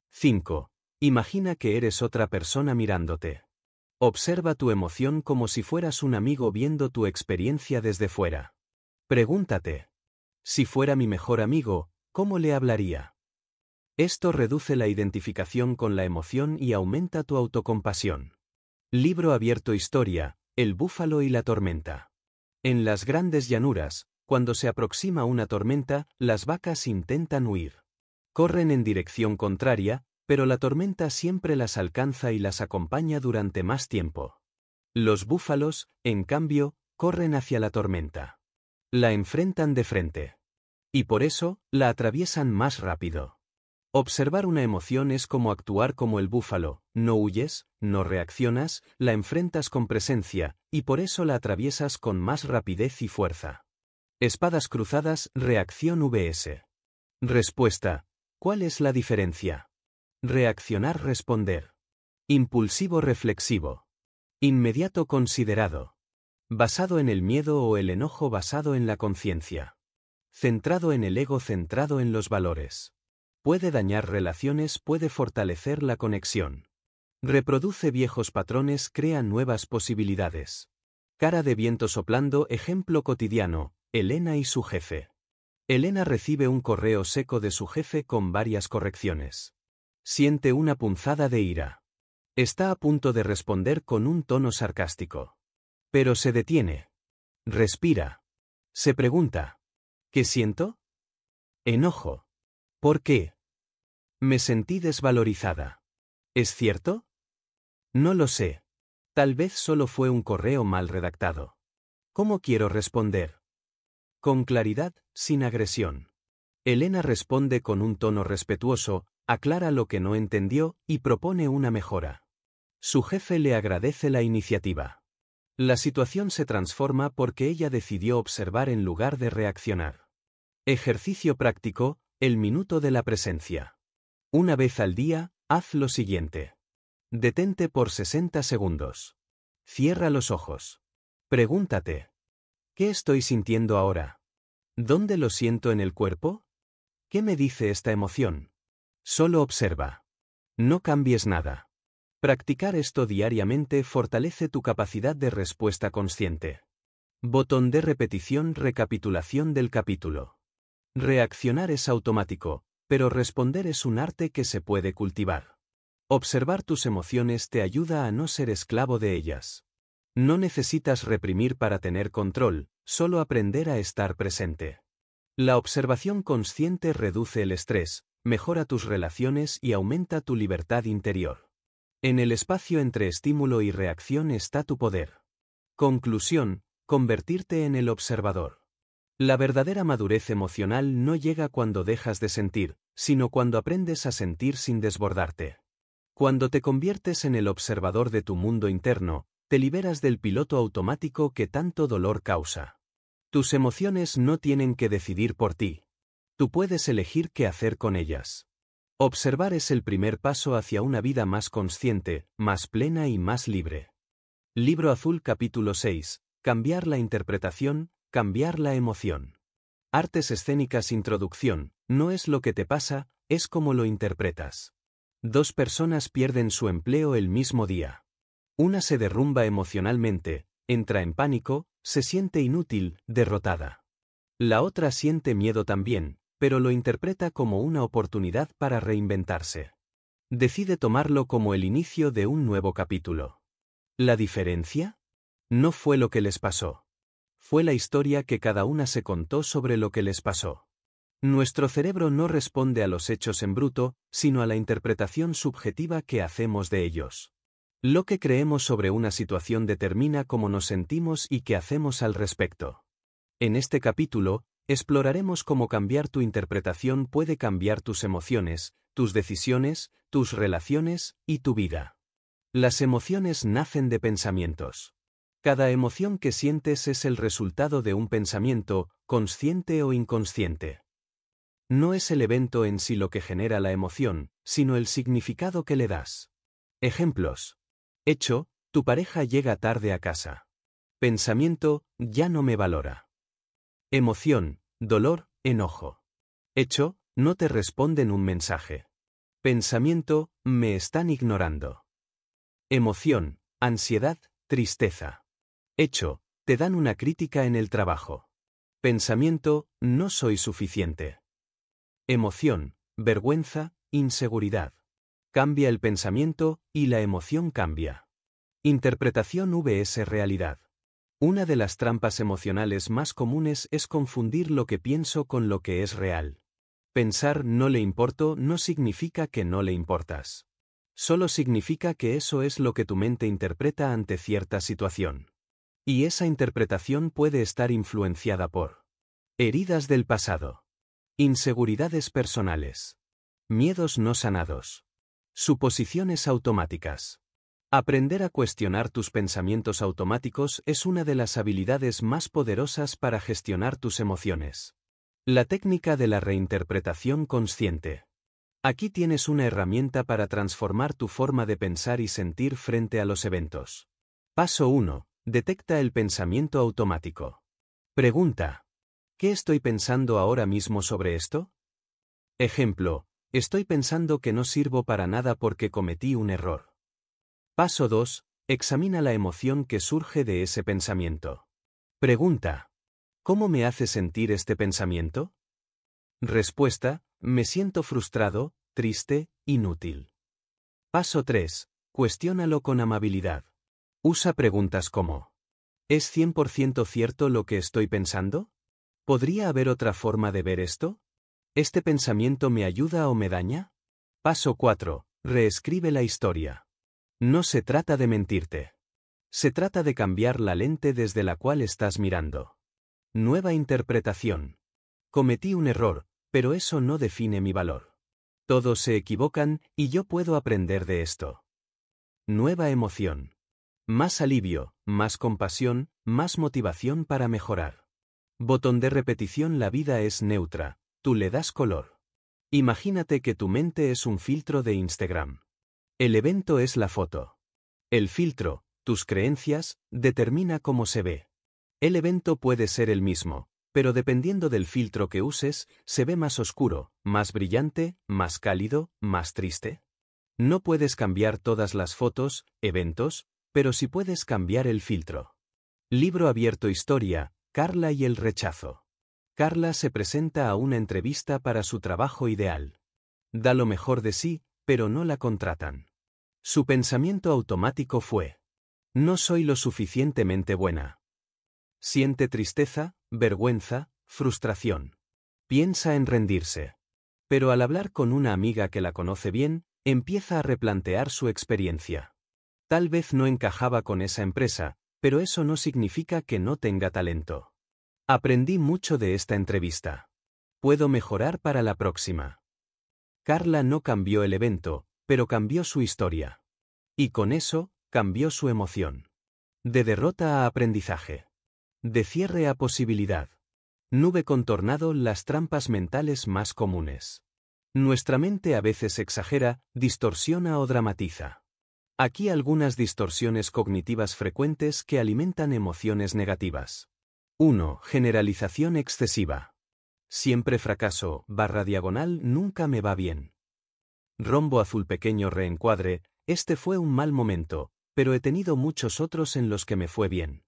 5. Imagina que eres otra persona mirándote. Observa tu emoción como si fueras un amigo viendo tu experiencia desde fuera. Pregúntate: si fuera mi mejor amigo, ¿cómo le hablaría? Esto reduce la identificación con la emoción y aumenta tu autocompasión. Libro abierto. Historia: El búfalo y la tormenta. En las grandes llanuras, cuando se aproxima una tormenta, las vacas intentan huir. Corren en dirección contraria, pero la tormenta siempre las alcanza y las acompaña durante más tiempo. Los búfalos, en cambio, corren hacia la tormenta. La enfrentan de frente. Y por eso, la atraviesan más rápido. Observar una emoción es como actuar como el búfalo: no huyes, no reaccionas, la enfrentas con presencia, y por eso la atraviesas con más rapidez y fuerza. Espadas cruzadas. Reacción vs. respuesta. ¿Cuál es la diferencia? Reaccionar, responder. Impulsivo, reflexivo. Inmediato, considerado. Basado en el miedo o el enojo, basado en la conciencia. Centrado en el ego, centrado en los valores. Puede dañar relaciones, puede fortalecer la conexión. Reproduce viejos patrones, crea nuevas posibilidades. Cara de viento soplando. Ejemplo cotidiano: Elena y su jefe. Elena recibe un correo seco de su jefe con varias correcciones. Siente una punzada de ira. Está a punto de responder con un tono sarcástico. Pero se detiene. Respira. Se pregunta: ¿qué siento? Enojo. ¿Por qué? Me sentí desvalorizada. ¿Es cierto? No lo sé. Tal vez solo fue un correo mal redactado. ¿Cómo quiero responder? Con claridad, sin agresión. Elena responde con un tono respetuoso, aclara lo que no entendió y propone una mejora. Su jefe le agradece la iniciativa. La situación se transforma porque ella decidió observar en lugar de reaccionar. Ejercicio práctico: el minuto de la presencia. Una vez al día, haz lo siguiente. Detente por 60 segundos. Cierra los ojos. Pregúntate: ¿qué estoy sintiendo ahora? ¿Dónde lo siento en el cuerpo? ¿Qué me dice esta emoción? Solo observa. No cambies nada. Practicar esto diariamente fortalece tu capacidad de respuesta consciente. Botón de repetición. Recapitulación del capítulo. Reaccionar es automático, pero responder es un arte que se puede cultivar. Observar tus emociones te ayuda a no ser esclavo de ellas. No necesitas reprimir para tener control, solo aprender a estar presente. La observación consciente reduce el estrés, mejora tus relaciones y aumenta tu libertad interior. En el espacio entre estímulo y reacción está tu poder. Conclusión: convertirte en el observador. La verdadera madurez emocional no llega cuando dejas de sentir, sino cuando aprendes a sentir sin desbordarte. Cuando te conviertes en el observador de tu mundo interno, te liberas del piloto automático que tanto dolor causa. Tus emociones no tienen que decidir por ti. Tú puedes elegir qué hacer con ellas. Observar es el primer paso hacia una vida más consciente, más plena y más libre. Libro Azul. Capítulo 6. Cambiar la interpretación, cambiar la emoción. Artes escénicas. Introducción. No es lo que te pasa, es cómo lo interpretas. Dos personas pierden su empleo el mismo día. Una se derrumba emocionalmente, entra en pánico, se siente inútil, derrotada. La otra siente miedo también, pero lo interpreta como una oportunidad para reinventarse. Decide tomarlo como el inicio de un nuevo capítulo. ¿La diferencia? No fue lo que les pasó. Fue la historia que cada una se contó sobre lo que les pasó. Nuestro cerebro no responde a los hechos en bruto, sino a la interpretación subjetiva que hacemos de ellos. Lo que creemos sobre una situación determina cómo nos sentimos y qué hacemos al respecto. En este capítulo, exploraremos cómo cambiar tu interpretación puede cambiar tus emociones, tus decisiones, tus relaciones y tu vida. Las emociones nacen de pensamientos. Cada emoción que sientes es el resultado de un pensamiento, consciente o inconsciente. No es el evento en sí lo que genera la emoción, sino el significado que le das. Ejemplos. Hecho, tu pareja llega tarde a casa. Pensamiento, ya no me valora. Emoción, dolor, enojo. Hecho, no te responden un mensaje. Pensamiento, me están ignorando. Emoción, ansiedad, tristeza. Hecho, te dan una crítica en el trabajo. Pensamiento, no soy suficiente. Emoción, vergüenza, inseguridad. Cambia el pensamiento, y la emoción cambia. Interpretación vs realidad. Una de las trampas emocionales más comunes es confundir lo que pienso con lo que es real. Pensar no le importo no significa que no le importas. Solo significa que eso es lo que tu mente interpreta ante cierta situación. Y esa interpretación puede estar influenciada por heridas del pasado, inseguridades personales, miedos no sanados, suposiciones automáticas. Aprender a cuestionar tus pensamientos automáticos es una de las habilidades más poderosas para gestionar tus emociones. La técnica de la reinterpretación consciente. Aquí tienes una herramienta para transformar tu forma de pensar y sentir frente a los eventos. Paso 1. Detecta el pensamiento automático. Pregunta: ¿qué estoy pensando ahora mismo sobre esto? Ejemplo: estoy pensando que no sirvo para nada porque cometí un error. Paso 2. Examina la emoción que surge de ese pensamiento. Pregunta: ¿cómo me hace sentir este pensamiento? Respuesta: me siento frustrado, triste, inútil. Paso 3. Cuestiónalo con amabilidad. Usa preguntas como: ¿es 100% cierto lo que estoy pensando? ¿Podría haber otra forma de ver esto? ¿Este pensamiento me ayuda o me daña? Paso 4. Reescribe la historia. No se trata de mentirte. Se trata de cambiar la lente desde la cual estás mirando. Nueva interpretación. Cometí un error, pero eso no define mi valor. Todos se equivocan, y yo puedo aprender de esto. Nueva emoción. Más alivio, más compasión, más motivación para mejorar. Botón de repetición. La vida es neutra, tú le das color. Imagínate que tu mente es un filtro de Instagram. El evento es la foto. El filtro, tus creencias, determina cómo se ve. El evento puede ser el mismo, pero dependiendo del filtro que uses, se ve más oscuro, más brillante, más cálido, más triste. No puedes cambiar todas las fotos, eventos, pero sí puedes cambiar el filtro. Libro abierto. Historia: Carla y el rechazo. Carla se presenta a una entrevista para su trabajo ideal. Da lo mejor de sí, pero no la contratan. Su pensamiento automático fue: no soy lo suficientemente buena. Siente tristeza, vergüenza, frustración. Piensa en rendirse. Pero al hablar con una amiga que la conoce bien, empieza a replantear su experiencia. Tal vez no encajaba con esa empresa, pero eso no significa que no tenga talento. Aprendí mucho de esta entrevista. Puedo mejorar para la próxima. Carla no cambió el evento, pero cambió su historia. Y con eso, cambió su emoción. De derrota a aprendizaje. De cierre a posibilidad. Nube contornado. Las trampas mentales más comunes. Nuestra mente a veces exagera, distorsiona o dramatiza. Aquí algunas distorsiones cognitivas frecuentes que alimentan emociones negativas. 1. Generalización excesiva. Siempre fracaso, /, nunca me va bien. Rombo azul. Pequeño reencuadre. Este fue un mal momento, pero he tenido muchos otros en los que me fue bien.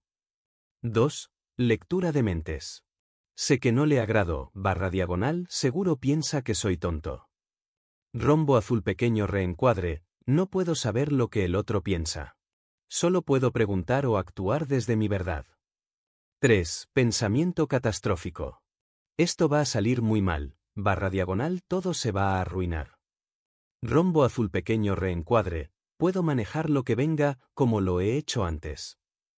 2. Lectura de mentes. Sé que no le agrado, /, seguro piensa que soy tonto. Rombo azul. Pequeño reencuadre. No puedo saber lo que el otro piensa. Solo puedo preguntar o actuar desde mi verdad. 3. Pensamiento catastrófico. Esto va a salir muy mal, /, todo se va a arruinar. Rombo azul. Pequeño reencuadre. Puedo manejar lo que venga, como lo he hecho antes.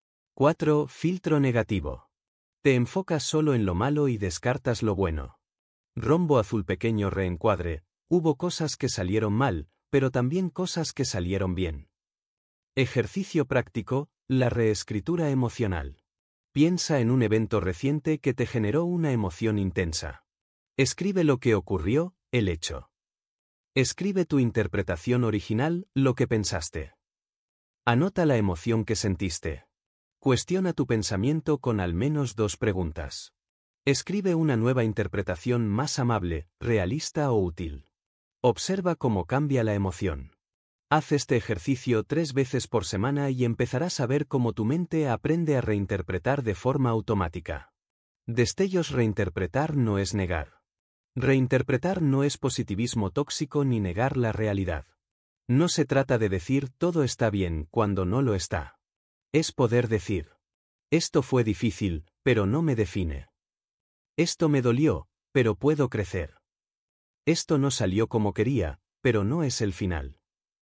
4. Filtro negativo. Te enfocas solo en lo malo y descartas lo bueno. Rombo azul. Pequeño reencuadre. Hubo cosas que salieron mal, pero también cosas que salieron bien. Ejercicio práctico. La reescritura emocional. Piensa en un evento reciente que te generó una emoción intensa. Escribe lo que ocurrió, el hecho. Escribe tu interpretación original, lo que pensaste. Anota la emoción que sentiste. Cuestiona tu pensamiento con al menos 2 preguntas. Escribe una nueva interpretación más amable, realista o útil. Observa cómo cambia la emoción. Haz este ejercicio 3 veces por semana y empezarás a ver cómo tu mente aprende a reinterpretar de forma automática. Destellos. Reinterpretar no es negar. Reinterpretar no es positivismo tóxico ni negar la realidad. No se trata de decir todo está bien cuando no lo está. Es poder decir: esto fue difícil, pero no me define. Esto me dolió, pero puedo crecer. Esto no salió como quería, pero no es el final.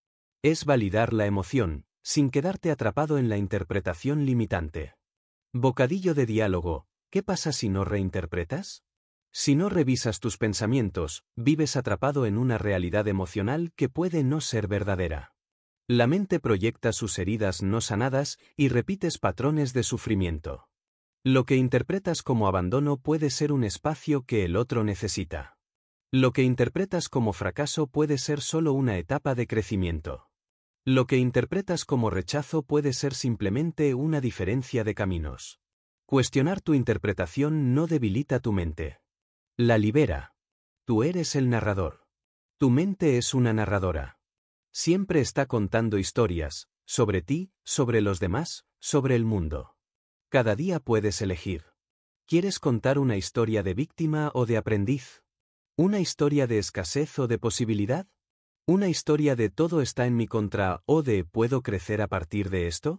Es validar la emoción, sin quedarte atrapado en la interpretación limitante. Bocadillo de diálogo. ¿Qué pasa si no reinterpretas? Si no revisas tus pensamientos, vives atrapado en una realidad emocional que puede no ser verdadera. La mente proyecta sus heridas no sanadas y repites patrones de sufrimiento. Lo que interpretas como abandono puede ser un espacio que el otro necesita. Lo que interpretas como fracaso puede ser solo una etapa de crecimiento. Lo que interpretas como rechazo puede ser simplemente una diferencia de caminos. Cuestionar tu interpretación no debilita tu mente. La libera. Tú eres el narrador. Tu mente es una narradora. Siempre está contando historias, sobre ti, sobre los demás, sobre el mundo. Cada día puedes elegir. ¿Quieres contar una historia de víctima o de aprendiz? ¿Una historia de escasez o de posibilidad? ¿Una historia de todo está en mi contra o de puedo crecer a partir de esto?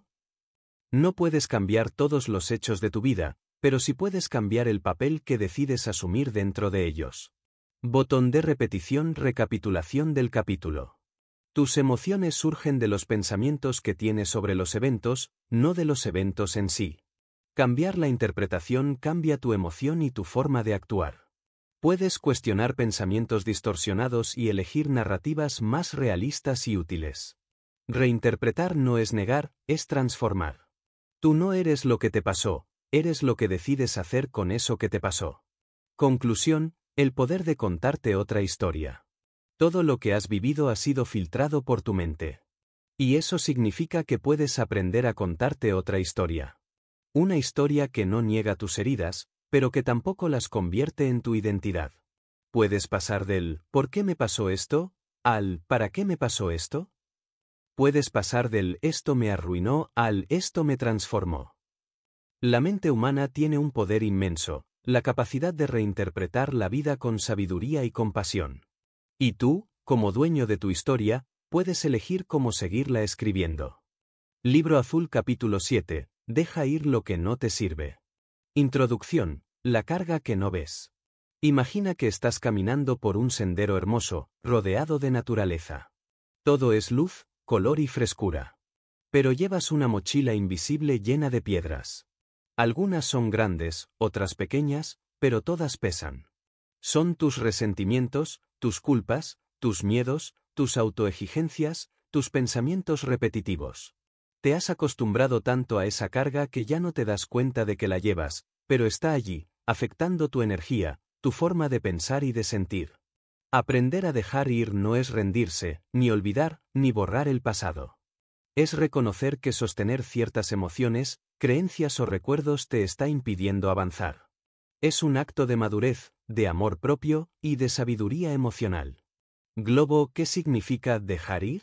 No puedes cambiar todos los hechos de tu vida, pero sí puedes cambiar el papel que decides asumir dentro de ellos. Botón de repetición. Recapitulación del capítulo. Tus emociones surgen de los pensamientos que tienes sobre los eventos, no de los eventos en sí. Cambiar la interpretación cambia tu emoción y tu forma de actuar. Puedes cuestionar pensamientos distorsionados y elegir narrativas más realistas y útiles. Reinterpretar no es negar, es transformar. Tú no eres lo que te pasó, eres lo que decides hacer con eso que te pasó. Conclusión: el poder de contarte otra historia. Todo lo que has vivido ha sido filtrado por tu mente. Y eso significa que puedes aprender a contarte otra historia. Una historia que no niega tus heridas, pero que tampoco las convierte en tu identidad. Puedes pasar del ¿por qué me pasó esto? Al ¿para qué me pasó esto? Puedes pasar del esto me arruinó al esto me transformó. La mente humana tiene un poder inmenso, la capacidad de reinterpretar la vida con sabiduría y compasión. Y tú, como dueño de tu historia, puedes elegir cómo seguirla escribiendo. Libro Azul capítulo 7. Deja ir lo que no te sirve. Introducción. La carga que no ves. Imagina que estás caminando por un sendero hermoso, rodeado de naturaleza. Todo es luz, color y frescura. Pero llevas una mochila invisible llena de piedras. Algunas son grandes, otras pequeñas, pero todas pesan. Son tus resentimientos, tus culpas, tus miedos, tus autoexigencias, tus pensamientos repetitivos. Te has acostumbrado tanto a esa carga que ya no te das cuenta de que la llevas, pero está allí, afectando tu energía, tu forma de pensar y de sentir. Aprender a dejar ir no es rendirse, ni olvidar, ni borrar el pasado. Es reconocer que sostener ciertas emociones, creencias o recuerdos te está impidiendo avanzar. Es un acto de madurez, de amor propio y de sabiduría emocional. Globo. ¿Qué significa dejar ir?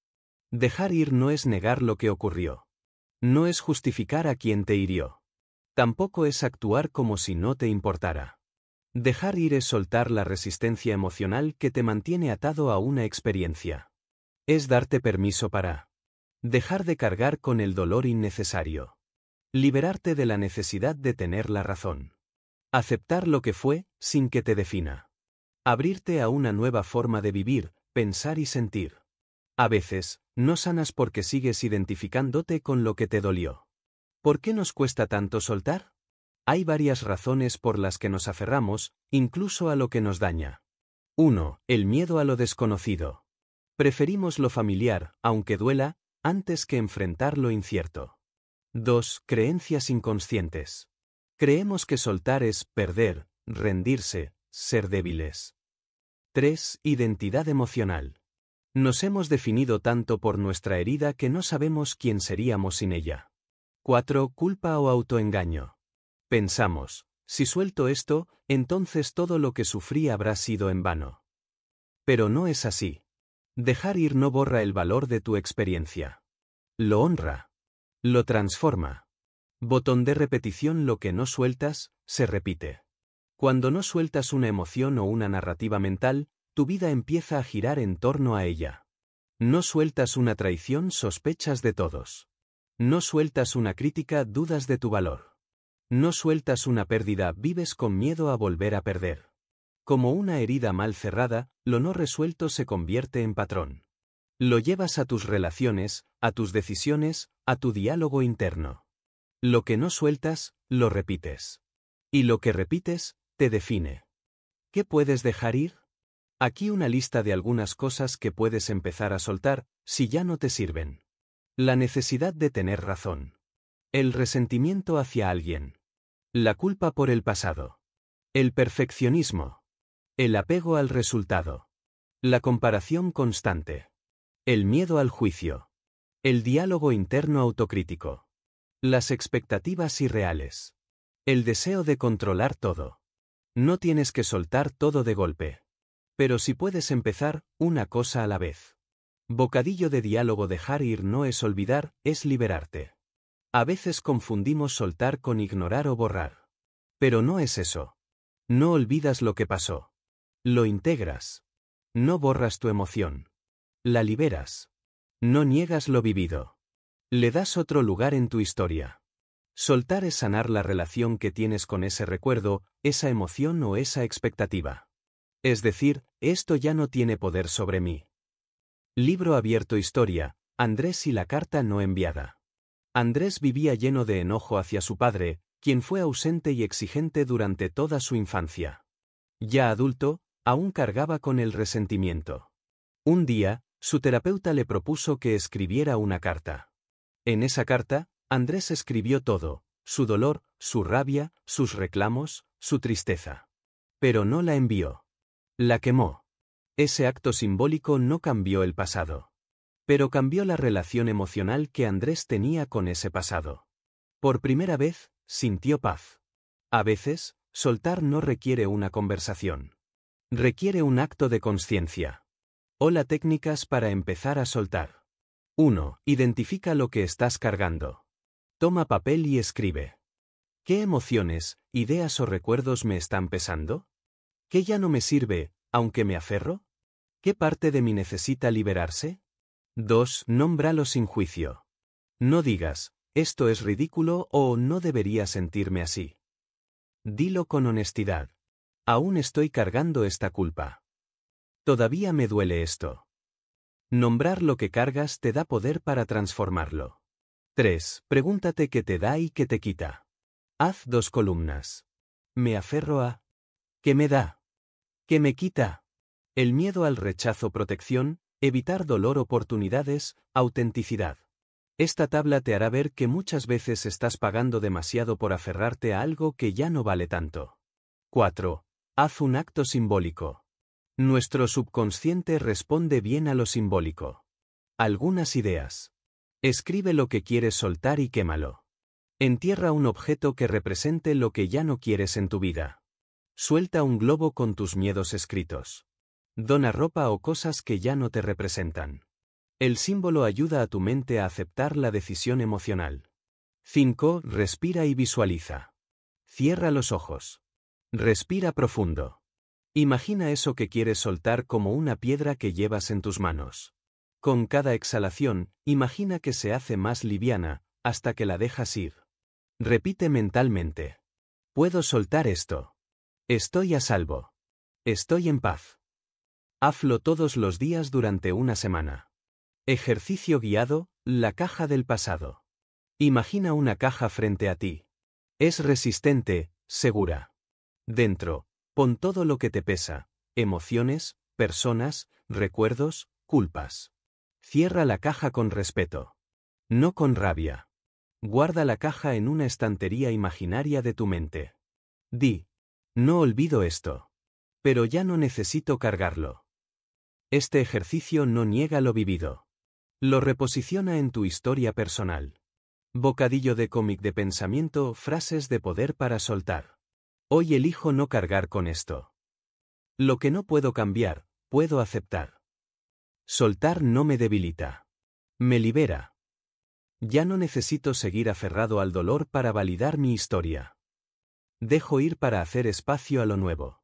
Dejar ir no es negar lo que ocurrió. No es justificar a quien te hirió. Tampoco es actuar como si no te importara. Dejar ir es soltar la resistencia emocional que te mantiene atado a una experiencia. Es darte permiso para dejar de cargar con el dolor innecesario. Liberarte de la necesidad de tener la razón. Aceptar lo que fue, sin que te defina. Abrirte a una nueva forma de vivir, pensar y sentir. A veces, no sanas porque sigues identificándote con lo que te dolió. ¿Por qué nos cuesta tanto soltar? Hay varias razones por las que nos aferramos, incluso a lo que nos daña. 1. El miedo a lo desconocido. Preferimos lo familiar, aunque duela, antes que enfrentar lo incierto. 2. Creencias inconscientes. Creemos que soltar es perder, rendirse, ser débiles. 3. Identidad emocional. Nos hemos definido tanto por nuestra herida que no sabemos quién seríamos sin ella. 4. Culpa o autoengaño. Pensamos, si suelto esto, entonces todo lo que sufrí habrá sido en vano. Pero no es así. Dejar ir no borra el valor de tu experiencia. Lo honra. Lo transforma. Botón de repetición: lo que no sueltas, se repite. Cuando no sueltas una emoción o una narrativa mental, tu vida empieza a girar en torno a ella. No sueltas una traición, sospechas de todos. No sueltas una crítica, dudas de tu valor. No sueltas una pérdida, vives con miedo a volver a perder. Como una herida mal cerrada, lo no resuelto se convierte en patrón. Lo llevas a tus relaciones, a tus decisiones, a tu diálogo interno. Lo que no sueltas, lo repites. Y lo que repites, te define. ¿Qué puedes dejar ir? Aquí una lista de algunas cosas que puedes empezar a soltar, si ya no te sirven. La necesidad de tener razón. El resentimiento hacia alguien. La culpa por el pasado. El perfeccionismo. El apego al resultado. La comparación constante. El miedo al juicio. El diálogo interno autocrítico. Las expectativas irreales. El deseo de controlar todo. No tienes que soltar todo de golpe. Pero si puedes empezar, una cosa a la vez. Bocadillo de diálogo: dejar ir no es olvidar, es liberarte. A veces confundimos soltar con ignorar o borrar. Pero no es eso. No olvidas lo que pasó. Lo integras. No borras tu emoción. La liberas. No niegas lo vivido. Le das otro lugar en tu historia. Soltar es sanar la relación que tienes con ese recuerdo, esa emoción o esa expectativa. Es decir, esto ya no tiene poder sobre mí. Libro abierto: historia, Andrés y la carta no enviada. Andrés vivía lleno de enojo hacia su padre, quien fue ausente y exigente durante toda su infancia. Ya adulto, aún cargaba con el resentimiento. Un día, su terapeuta le propuso que escribiera una carta. En esa carta, Andrés escribió todo: su dolor, su rabia, sus reclamos, su tristeza. Pero no la envió. La quemó. Ese acto simbólico no cambió el pasado. Pero cambió la relación emocional que Andrés tenía con ese pasado. Por primera vez, sintió paz. A veces, soltar no requiere una conversación. Requiere un acto de conciencia. Hola, técnicas para empezar a soltar. 1. Identifica lo que estás cargando. Toma papel y escribe. ¿Qué emociones, ideas o recuerdos me están pesando? ¿Qué ya no me sirve, aunque me aferro? ¿Qué parte de mí necesita liberarse? 2. Nómbralo sin juicio. No digas, esto es ridículo o no debería sentirme así. Dilo con honestidad. Aún estoy cargando esta culpa. Todavía me duele esto. Nombrar lo que cargas te da poder para transformarlo. 3. Pregúntate qué te da y qué te quita. Haz 2 columnas. Me aferro a. ¿Qué me da? ¿Qué me quita? El miedo al rechazo, protección, evitar dolor, oportunidades, autenticidad. Esta tabla te hará ver que muchas veces estás pagando demasiado por aferrarte a algo que ya no vale tanto. 4. Haz un acto simbólico. Nuestro subconsciente responde bien a lo simbólico. Algunas ideas. Escribe lo que quieres soltar y quémalo. Entierra un objeto que represente lo que ya no quieres en tu vida. Suelta un globo con tus miedos escritos. Dona ropa o cosas que ya no te representan. El símbolo ayuda a tu mente a aceptar la decisión emocional. 5. Respira y visualiza. Cierra los ojos. Respira profundo. Imagina eso que quieres soltar como una piedra que llevas en tus manos. Con cada exhalación, imagina que se hace más liviana, hasta que la dejas ir. Repite mentalmente. Puedo soltar esto. Estoy a salvo. Estoy en paz. Hazlo todos los días durante una semana. Ejercicio guiado: la caja del pasado. Imagina una caja frente a ti. Es resistente, segura. Dentro, pon todo lo que te pesa: emociones, personas, recuerdos, culpas. Cierra la caja con respeto. No con rabia. Guarda la caja en una estantería imaginaria de tu mente. Di: no olvido esto. Pero ya no necesito cargarlo. Este ejercicio no niega lo vivido. Lo reposiciona en tu historia personal. Bocadillo de cómic de pensamiento, frases de poder para soltar. Hoy elijo no cargar con esto. Lo que no puedo cambiar, puedo aceptar. Soltar no me debilita. Me libera. Ya no necesito seguir aferrado al dolor para validar mi historia. Dejo ir para hacer espacio a lo nuevo.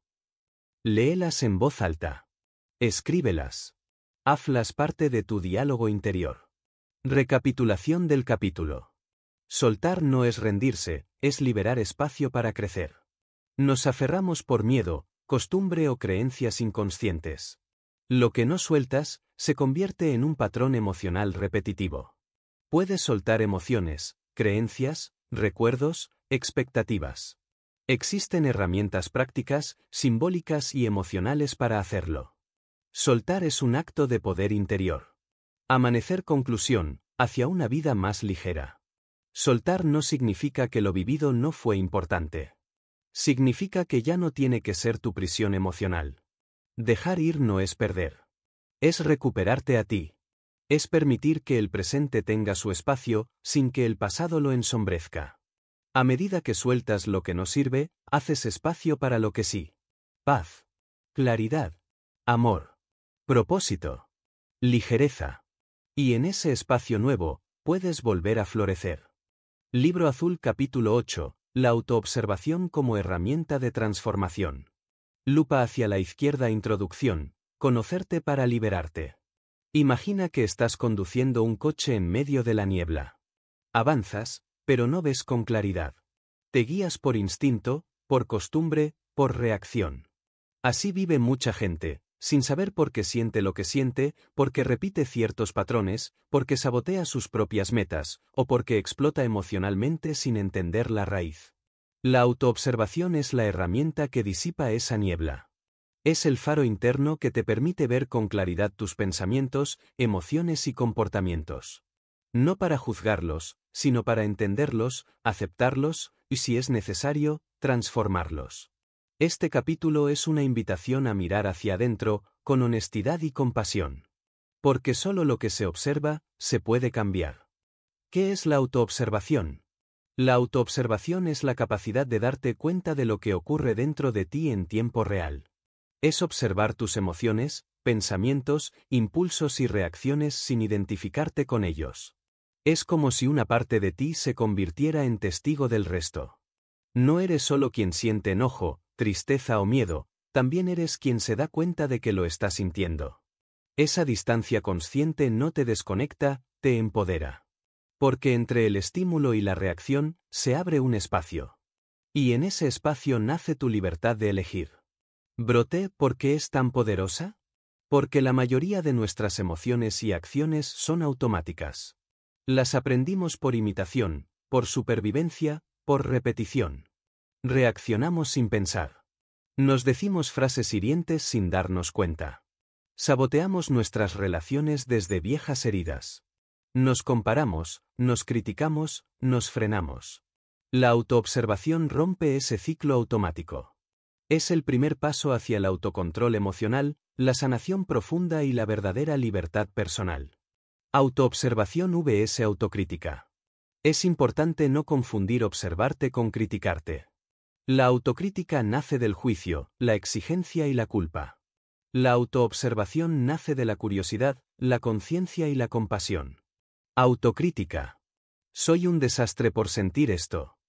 Léelas en voz alta. Escríbelas. Hazlas parte de tu diálogo interior. Recapitulación del capítulo. Soltar no es rendirse, es liberar espacio para crecer. Nos aferramos por miedo, costumbre o creencias inconscientes. Lo que no sueltas, se convierte en un patrón emocional repetitivo. Puedes soltar emociones, creencias, recuerdos, expectativas. Existen herramientas prácticas, simbólicas y emocionales para hacerlo. Soltar es un acto de poder interior. Amanecer conclusión, hacia una vida más ligera. Soltar no significa que lo vivido no fue importante. Significa que ya no tiene que ser tu prisión emocional. Dejar ir no es perder. Es recuperarte a ti. Es permitir que el presente tenga su espacio, sin que el pasado lo ensombrezca. A medida que sueltas lo que no sirve, haces espacio para lo que sí. Paz. Claridad. Amor. Propósito. Ligereza. Y en ese espacio nuevo, puedes volver a florecer. Libro Azul capítulo 8. La autoobservación como herramienta de transformación. Lupa hacia la izquierda. Introducción. Conocerte para liberarte. Imagina que estás conduciendo un coche en medio de la niebla. Avanzas, pero no ves con claridad. Te guías por instinto, por costumbre, por reacción. Así vive mucha gente, sin saber por qué siente lo que siente, porque repite ciertos patrones, porque sabotea sus propias metas, o porque explota emocionalmente sin entender la raíz. La autoobservación es la herramienta que disipa esa niebla. Es el faro interno que te permite ver con claridad tus pensamientos, emociones y comportamientos. No para juzgarlos, sino para entenderlos, aceptarlos, y si es necesario, transformarlos. Este capítulo es una invitación a mirar hacia adentro, con honestidad y compasión. Porque solo lo que se observa, se puede cambiar. ¿Qué es la autoobservación? La autoobservación es la capacidad de darte cuenta de lo que ocurre dentro de ti en tiempo real. Es observar tus emociones, pensamientos, impulsos y reacciones sin identificarte con ellos. Es como si una parte de ti se convirtiera en testigo del resto. No eres solo quien siente enojo, tristeza o miedo, también eres quien se da cuenta de que lo está sintiendo. Esa distancia consciente no te desconecta, te empodera. Porque entre el estímulo y la reacción, se abre un espacio. Y en ese espacio nace tu libertad de elegir. ¿Broté por qué es tan poderosa? Porque la mayoría de nuestras emociones y acciones son automáticas. Las aprendimos por imitación, por supervivencia, por repetición. Reaccionamos sin pensar. Nos decimos frases hirientes sin darnos cuenta. Saboteamos nuestras relaciones desde viejas heridas. Nos comparamos, nos criticamos, nos frenamos. La autoobservación rompe ese ciclo automático. Es el primer paso hacia el autocontrol emocional, la sanación profunda y la verdadera libertad personal. Autoobservación vs autocrítica. Es importante no confundir observarte con criticarte. La autocrítica nace del juicio, la exigencia y la culpa. La autoobservación nace de la curiosidad, la conciencia y la compasión. Autocrítica. Soy un desastre por sentir esto.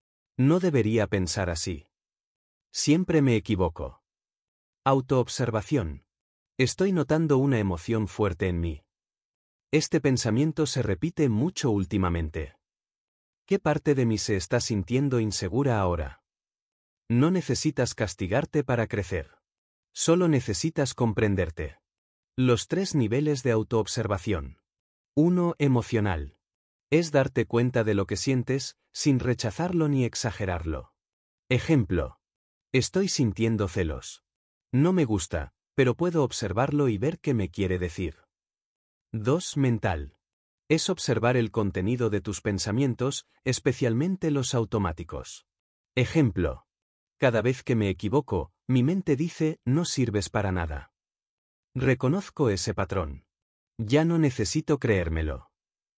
No debería pensar así. Siempre me equivoco. Autoobservación. Estoy notando una emoción fuerte en mí. Este pensamiento se repite mucho últimamente. ¿Qué parte de mí se está sintiendo insegura ahora? No necesitas castigarte para crecer. Solo necesitas comprenderte. Los 3 niveles de autoobservación. 1. Emocional. Es darte cuenta de lo que sientes, sin rechazarlo ni exagerarlo. Ejemplo. Estoy sintiendo celos. No me gusta, pero puedo observarlo y ver qué me quiere decir. 2. Mental. Es observar el contenido de tus pensamientos, especialmente los automáticos. Ejemplo. Cada vez que me equivoco, mi mente dice, no sirves para nada. Reconozco ese patrón. Ya no necesito creérmelo.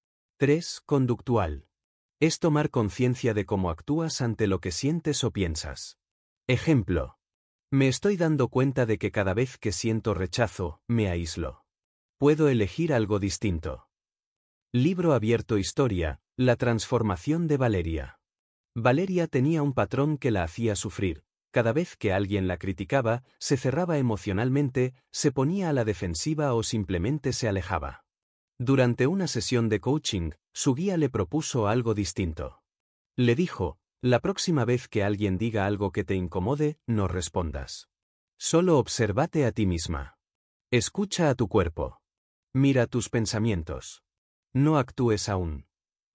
3. Conductual. Es tomar conciencia de cómo actúas ante lo que sientes o piensas. Ejemplo. Me estoy dando cuenta de que cada vez que siento rechazo, me aíslo. Puedo elegir algo distinto. Libro abierto. Historia, la transformación de Valeria. Valeria tenía un patrón que la hacía sufrir. Cada vez que alguien la criticaba, se cerraba emocionalmente, se ponía a la defensiva o simplemente se alejaba. Durante una sesión de coaching, su guía le propuso algo distinto. Le dijo, la próxima vez que alguien diga algo que te incomode, no respondas. Solo obsérvate a ti misma. Escucha a tu cuerpo. Mira tus pensamientos. No actúes aún.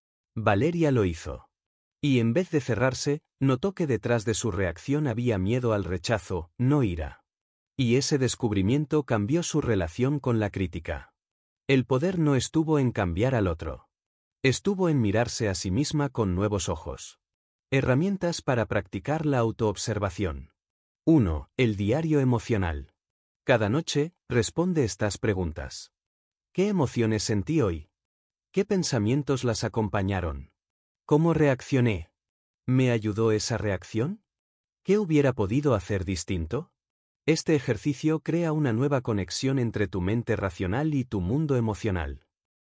Valeria lo hizo. Y en vez de cerrarse, notó que detrás de su reacción había miedo al rechazo, no ira. Y ese descubrimiento cambió su relación con la crítica. El poder no estuvo en cambiar al otro. Estuvo en mirarse a sí misma con nuevos ojos. Herramientas para practicar la autoobservación. 1. El diario emocional. Cada noche, responde estas preguntas. ¿Qué emociones sentí hoy? ¿Qué pensamientos las acompañaron? ¿Cómo reaccioné? ¿Me ayudó esa reacción? ¿Qué hubiera podido hacer distinto? Este ejercicio crea una nueva conexión entre tu mente racional y tu mundo emocional.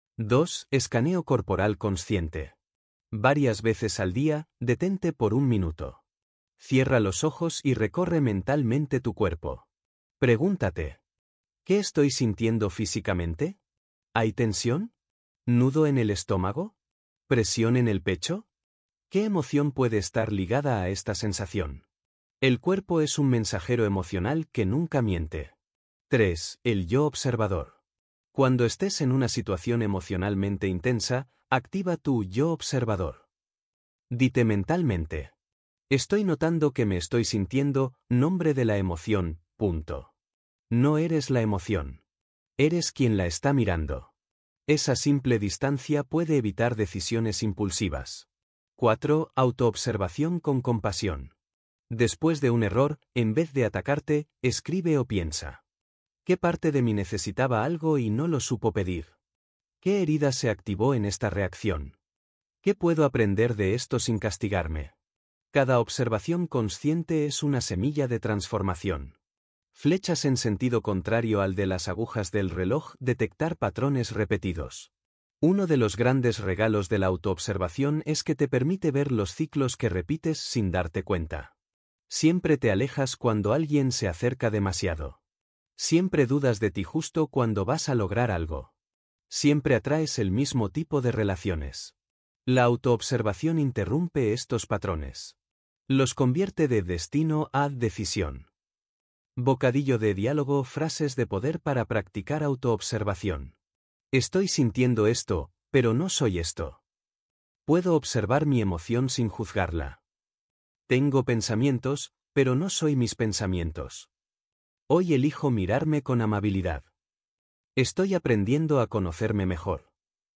2. Escaneo corporal consciente. Varias veces al día, detente por un minuto. Cierra los ojos y recorre mentalmente tu cuerpo. Pregúntate. ¿Qué estoy sintiendo físicamente? ¿Hay tensión? ¿Nudo en el estómago? ¿Presión en el pecho? ¿Qué emoción puede estar ligada a esta sensación? El cuerpo es un mensajero emocional que nunca miente. 3. El yo observador. Cuando estés en una situación emocionalmente intensa, activa tu yo observador. Dite mentalmente. Estoy notando que me estoy sintiendo, nombre de la emoción, punto. No eres la emoción. Eres quien la está mirando. Esa simple distancia puede evitar decisiones impulsivas. 4. Autoobservación con compasión. Después de un error, en vez de atacarte, escribe o piensa. ¿Qué parte de mí necesitaba algo y no lo supo pedir? ¿Qué herida se activó en esta reacción? ¿Qué puedo aprender de esto sin castigarme? Cada observación consciente es una semilla de transformación. Flechas en sentido contrario al de las agujas del reloj, detectar patrones repetidos. Uno de los grandes regalos de la autoobservación es que te permite ver los ciclos que repites sin darte cuenta. Siempre te alejas cuando alguien se acerca demasiado. Siempre dudas de ti justo cuando vas a lograr algo. Siempre atraes el mismo tipo de relaciones. La autoobservación interrumpe estos patrones. Los convierte de destino a decisión. Bocadillo de diálogo, frases de poder para practicar autoobservación. Estoy sintiendo esto, pero no soy esto. Puedo observar mi emoción sin juzgarla. Tengo pensamientos, pero no soy mis pensamientos. Hoy elijo mirarme con amabilidad. Estoy aprendiendo a conocerme mejor.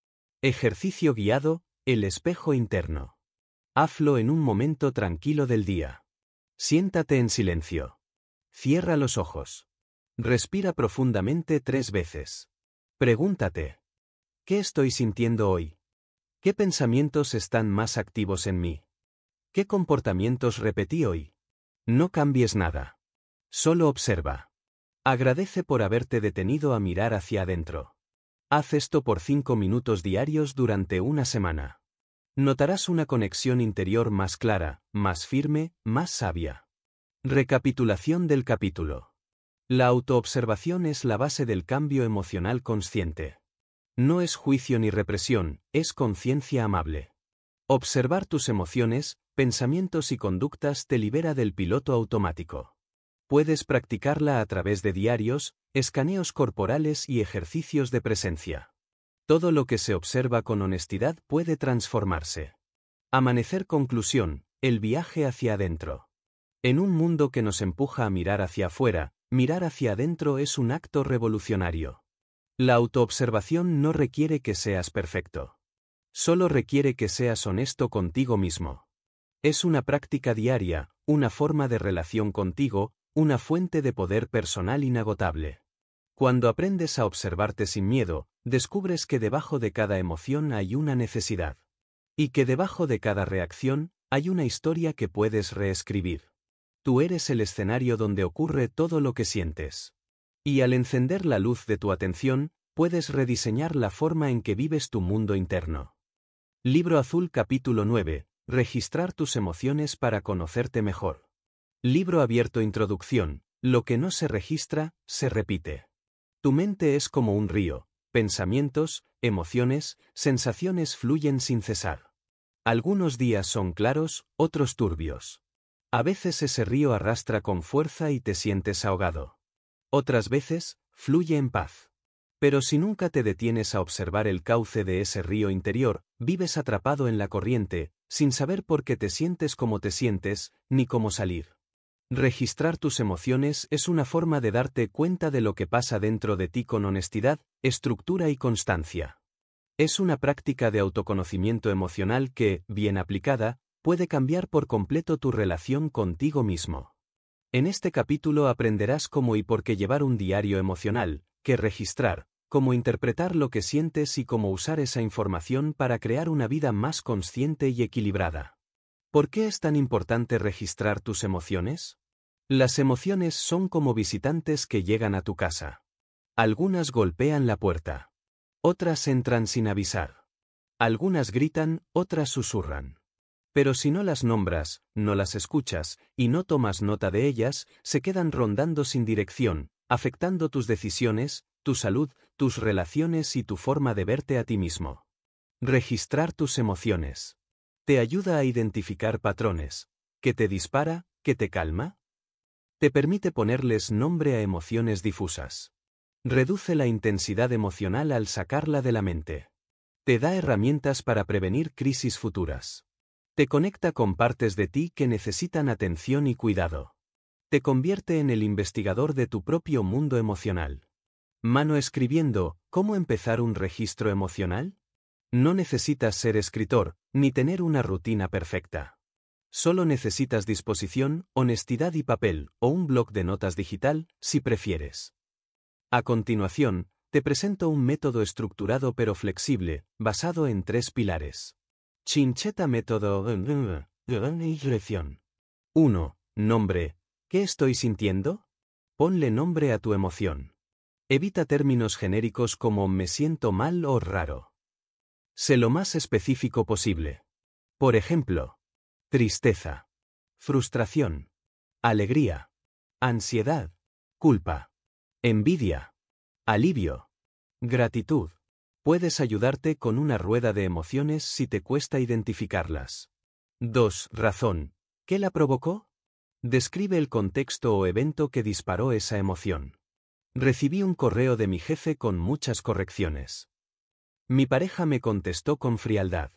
Ejercicio guiado, el espejo interno. Hazlo en un momento tranquilo del día. Siéntate en silencio. Cierra los ojos. Respira profundamente 3 veces. Pregúntate. ¿Qué estoy sintiendo hoy? ¿Qué pensamientos están más activos en mí? ¿Qué comportamientos repetí hoy? No cambies nada. Solo observa. Agradece por haberte detenido a mirar hacia adentro. Haz esto por 5 minutos diarios durante una semana. Notarás una conexión interior más clara, más firme, más sabia. Recapitulación del capítulo. La autoobservación es la base del cambio emocional consciente. No es juicio ni represión, es conciencia amable. Observar tus emociones, pensamientos y conductas te libera del piloto automático. Puedes practicarla a través de diarios, escaneos corporales y ejercicios de presencia. Todo lo que se observa con honestidad puede transformarse. Amanecer. Conclusión, el viaje hacia adentro. En un mundo que nos empuja a mirar hacia afuera, mirar hacia adentro es un acto revolucionario. La autoobservación no requiere que seas perfecto. Solo requiere que seas honesto contigo mismo. Es una práctica diaria, una forma de relación contigo, una fuente de poder personal inagotable. Cuando aprendes a observarte sin miedo, descubres que debajo de cada emoción hay una necesidad. Y que debajo de cada reacción, hay una historia que puedes reescribir. Tú eres el escenario donde ocurre todo lo que sientes. Y al encender la luz de tu atención, puedes rediseñar la forma en que vives tu mundo interno. Libro Azul capítulo 9. Registrar tus emociones para conocerte mejor. Libro abierto Introducción. Lo que no se registra, se repite. Tu mente es como un río. Pensamientos, emociones, sensaciones fluyen sin cesar. Algunos días son claros, otros turbios. A veces ese río arrastra con fuerza y te sientes ahogado. Otras veces, fluye en paz. Pero si nunca te detienes a observar el cauce de ese río interior, vives atrapado en la corriente, sin saber por qué te sientes como te sientes, ni cómo salir. Registrar tus emociones es una forma de darte cuenta de lo que pasa dentro de ti con honestidad, estructura y constancia. Es una práctica de autoconocimiento emocional que, bien aplicada, puede cambiar por completo tu relación contigo mismo. En este capítulo aprenderás cómo y por qué llevar un diario emocional, qué registrar, cómo interpretar lo que sientes y cómo usar esa información para crear una vida más consciente y equilibrada. ¿Por qué es tan importante registrar tus emociones? Las emociones son como visitantes que llegan a tu casa. Algunas golpean la puerta. Otras entran sin avisar. Algunas gritan, otras susurran. Pero si no las nombras, no las escuchas, y no tomas nota de ellas, se quedan rondando sin dirección, afectando tus decisiones, tu salud, tus relaciones y tu forma de verte a ti mismo. Registrar tus emociones. ¿Te ayuda a identificar patrones? ¿Qué te dispara? ¿Qué te calma? Te permite ponerles nombre a emociones difusas. Reduce la intensidad emocional al sacarla de la mente. Te da herramientas para prevenir crisis futuras. Te conecta con partes de ti que necesitan atención y cuidado. Te convierte en el investigador de tu propio mundo emocional. Mano escribiendo, ¿cómo empezar un registro emocional? No necesitas ser escritor, ni tener una rutina perfecta. Solo necesitas disposición, honestidad y papel, o un bloc de notas digital, si prefieres. A continuación, te presento un método estructurado pero flexible, basado en 3 pilares. Chincheta método. Dirección. 1. Nombre. ¿Qué estoy sintiendo? Ponle nombre a tu emoción. Evita términos genéricos como me siento mal o raro. Sé lo más específico posible. Por ejemplo, tristeza, frustración, alegría, ansiedad, culpa, envidia, alivio, gratitud. Puedes ayudarte con una rueda de emociones si te cuesta identificarlas. 2. Razón. ¿Qué la provocó? Describe el contexto o evento que disparó esa emoción. Recibí un correo de mi jefe con muchas correcciones. Mi pareja me contestó con frialdad.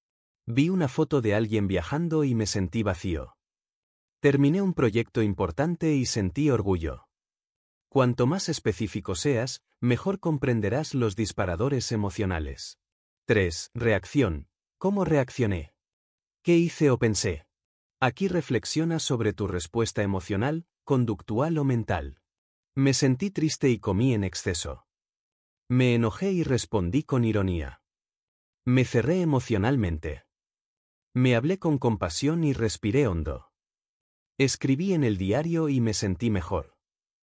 Vi una foto de alguien viajando y me sentí vacío. Terminé un proyecto importante y sentí orgullo. Cuanto más específico seas, mejor comprenderás los disparadores emocionales. 3. Reacción. ¿Cómo reaccioné? ¿Qué hice o pensé? Aquí reflexiona sobre tu respuesta emocional, conductual o mental. Me sentí triste y comí en exceso. Me enojé y respondí con ironía. Me cerré emocionalmente. Me hablé con compasión y respiré hondo. Escribí en el diario y me sentí mejor.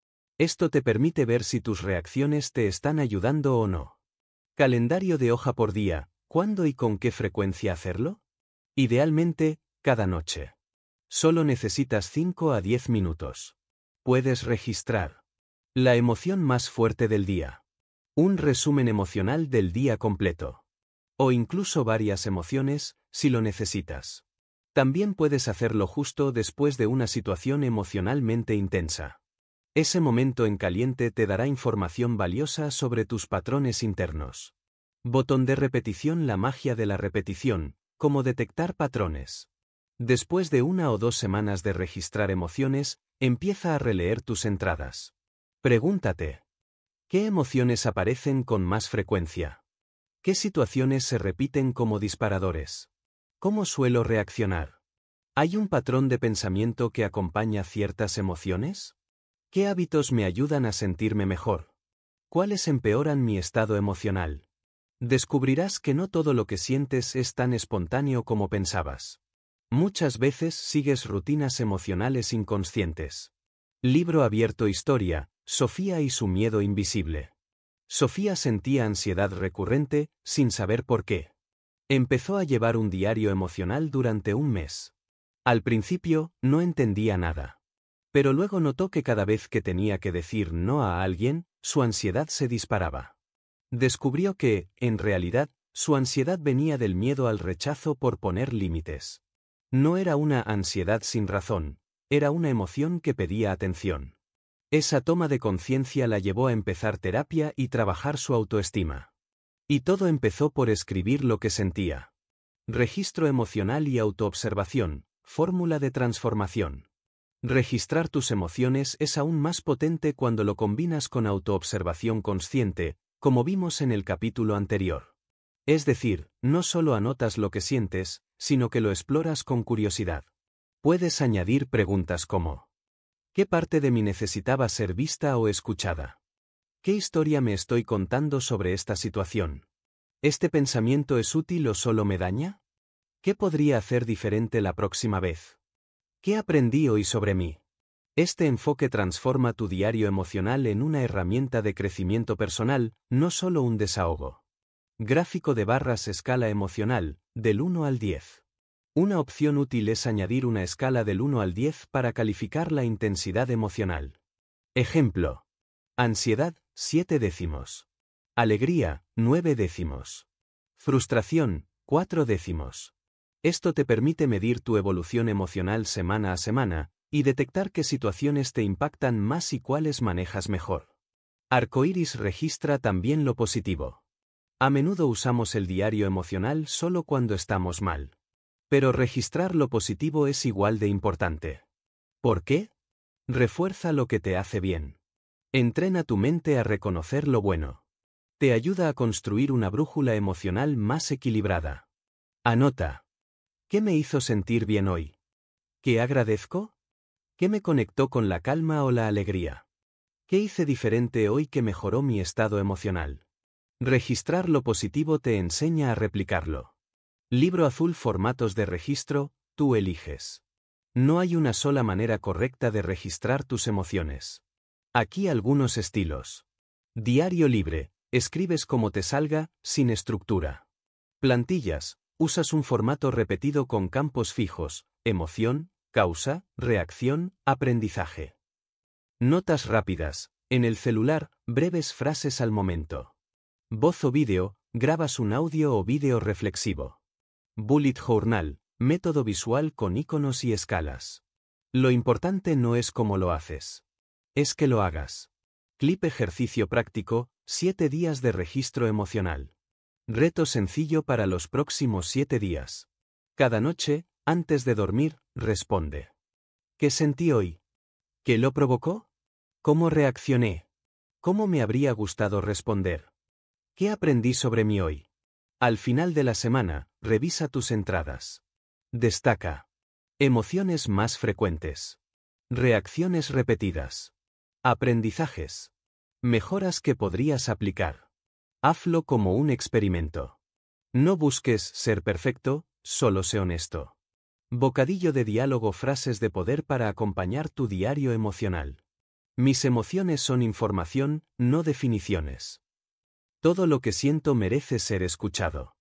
Esto te permite ver si tus reacciones te están ayudando o no. Calendario de hoja por día. ¿Cuándo y con qué frecuencia hacerlo? Idealmente, cada noche. Solo necesitas 5 a 10 minutos. Puedes registrar la emoción más fuerte del día. Un resumen emocional del día completo. O incluso varias emociones, si lo necesitas. También puedes hacerlo justo después de una situación emocionalmente intensa. Ese momento en caliente te dará información valiosa sobre tus patrones internos. Botón de repetición. La magia de la repetición, cómo detectar patrones. Después de 1 o 2 semanas de registrar emociones, empieza a releer tus entradas. Pregúntate: ¿Qué emociones aparecen con más frecuencia? ¿Qué situaciones se repiten como disparadores? ¿Cómo suelo reaccionar? ¿Hay un patrón de pensamiento que acompaña ciertas emociones? ¿Qué hábitos me ayudan a sentirme mejor? ¿Cuáles empeoran mi estado emocional? Descubrirás que no todo lo que sientes es tan espontáneo como pensabas. Muchas veces sigues rutinas emocionales inconscientes. Libro abierto. Historia, Sofía y su miedo invisible. Sofía sentía ansiedad recurrente, sin saber por qué. Empezó a llevar un diario emocional durante un mes. Al principio, no entendía nada. Pero luego notó que cada vez que tenía que decir no a alguien, su ansiedad se disparaba. Descubrió que, en realidad, su ansiedad venía del miedo al rechazo por poner límites. No era una ansiedad sin razón, era una emoción que pedía atención. Esa toma de conciencia la llevó a empezar terapia y trabajar su autoestima. Y todo empezó por escribir lo que sentía. Registro emocional y autoobservación, fórmula de transformación. Registrar tus emociones es aún más potente cuando lo combinas con autoobservación consciente, como vimos en el capítulo anterior. Es decir, no solo anotas lo que sientes, sino que lo exploras con curiosidad. Puedes añadir preguntas como: ¿qué parte de mí necesitaba ser vista o escuchada? ¿Qué historia me estoy contando sobre esta situación? ¿Este pensamiento es útil o solo me daña? ¿Qué podría hacer diferente la próxima vez? ¿Qué aprendí hoy sobre mí? Este enfoque transforma tu diario emocional en una herramienta de crecimiento personal, no solo un desahogo. Gráfico de barras. Escala emocional, del 1 al 10. Una opción útil es añadir una escala del 1 al 10 para calificar la intensidad emocional. Ejemplo: ansiedad, 7 décimos. Alegría, 9 décimos. Frustración, 4 décimos. Esto te permite medir tu evolución emocional semana a semana y detectar qué situaciones te impactan más y cuáles manejas mejor. Arcoíris registra también lo positivo. A menudo usamos el diario emocional solo cuando estamos mal. Pero registrar lo positivo es igual de importante. ¿Por qué? Refuerza lo que te hace bien. Entrena tu mente a reconocer lo bueno. Te ayuda a construir una brújula emocional más equilibrada. Anota: ¿qué me hizo sentir bien hoy? ¿Qué agradezco? ¿Qué me conectó con la calma o la alegría? ¿Qué hice diferente hoy que mejoró mi estado emocional? Registrar lo positivo te enseña a replicarlo. Libro azul. Formatos de registro, tú eliges. No hay una sola manera correcta de registrar tus emociones. Aquí algunos estilos. Diario libre, escribes como te salga, sin estructura. Plantillas, usas un formato repetido con campos fijos: emoción, causa, reacción, aprendizaje. Notas rápidas, en el celular, breves frases al momento. Voz o vídeo, grabas un audio o vídeo reflexivo. Bullet journal, método visual con iconos y escalas. Lo importante no es cómo lo haces, es que lo hagas. Clip. Ejercicio práctico, 7 días de registro emocional. Reto sencillo para los próximos 7 días. Cada noche, antes de dormir, responde: ¿qué sentí hoy? ¿Qué lo provocó? ¿Cómo reaccioné? ¿Cómo me habría gustado responder? ¿Qué aprendí sobre mí hoy? Al final de la semana, revisa tus entradas. Destaca: emociones más frecuentes. Reacciones repetidas. Aprendizajes. Mejoras que podrías aplicar. Hazlo como un experimento. No busques ser perfecto, solo sé honesto. Bocadillo de diálogo. Frases de poder para acompañar tu diario emocional. Mis emociones son información, no definiciones. Todo lo que siento merece ser escuchado.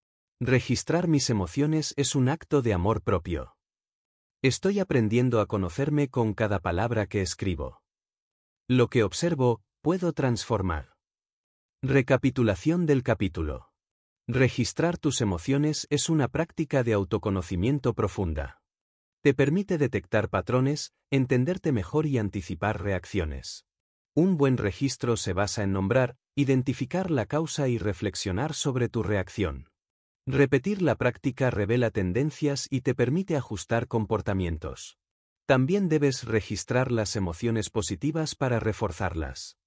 Registrar mis emociones es un acto de amor propio. Estoy aprendiendo a conocerme con cada palabra que escribo. Lo que observo, puedo transformar. Recapitulación del capítulo. Registrar tus emociones es una práctica de autoconocimiento profunda. Te permite detectar patrones, entenderte mejor y anticipar reacciones. Un buen registro se basa en nombrar, identificar la causa y reflexionar sobre tu reacción. Repetir la práctica revela tendencias y te permite ajustar comportamientos. También debes registrar las emociones positivas para reforzarlas.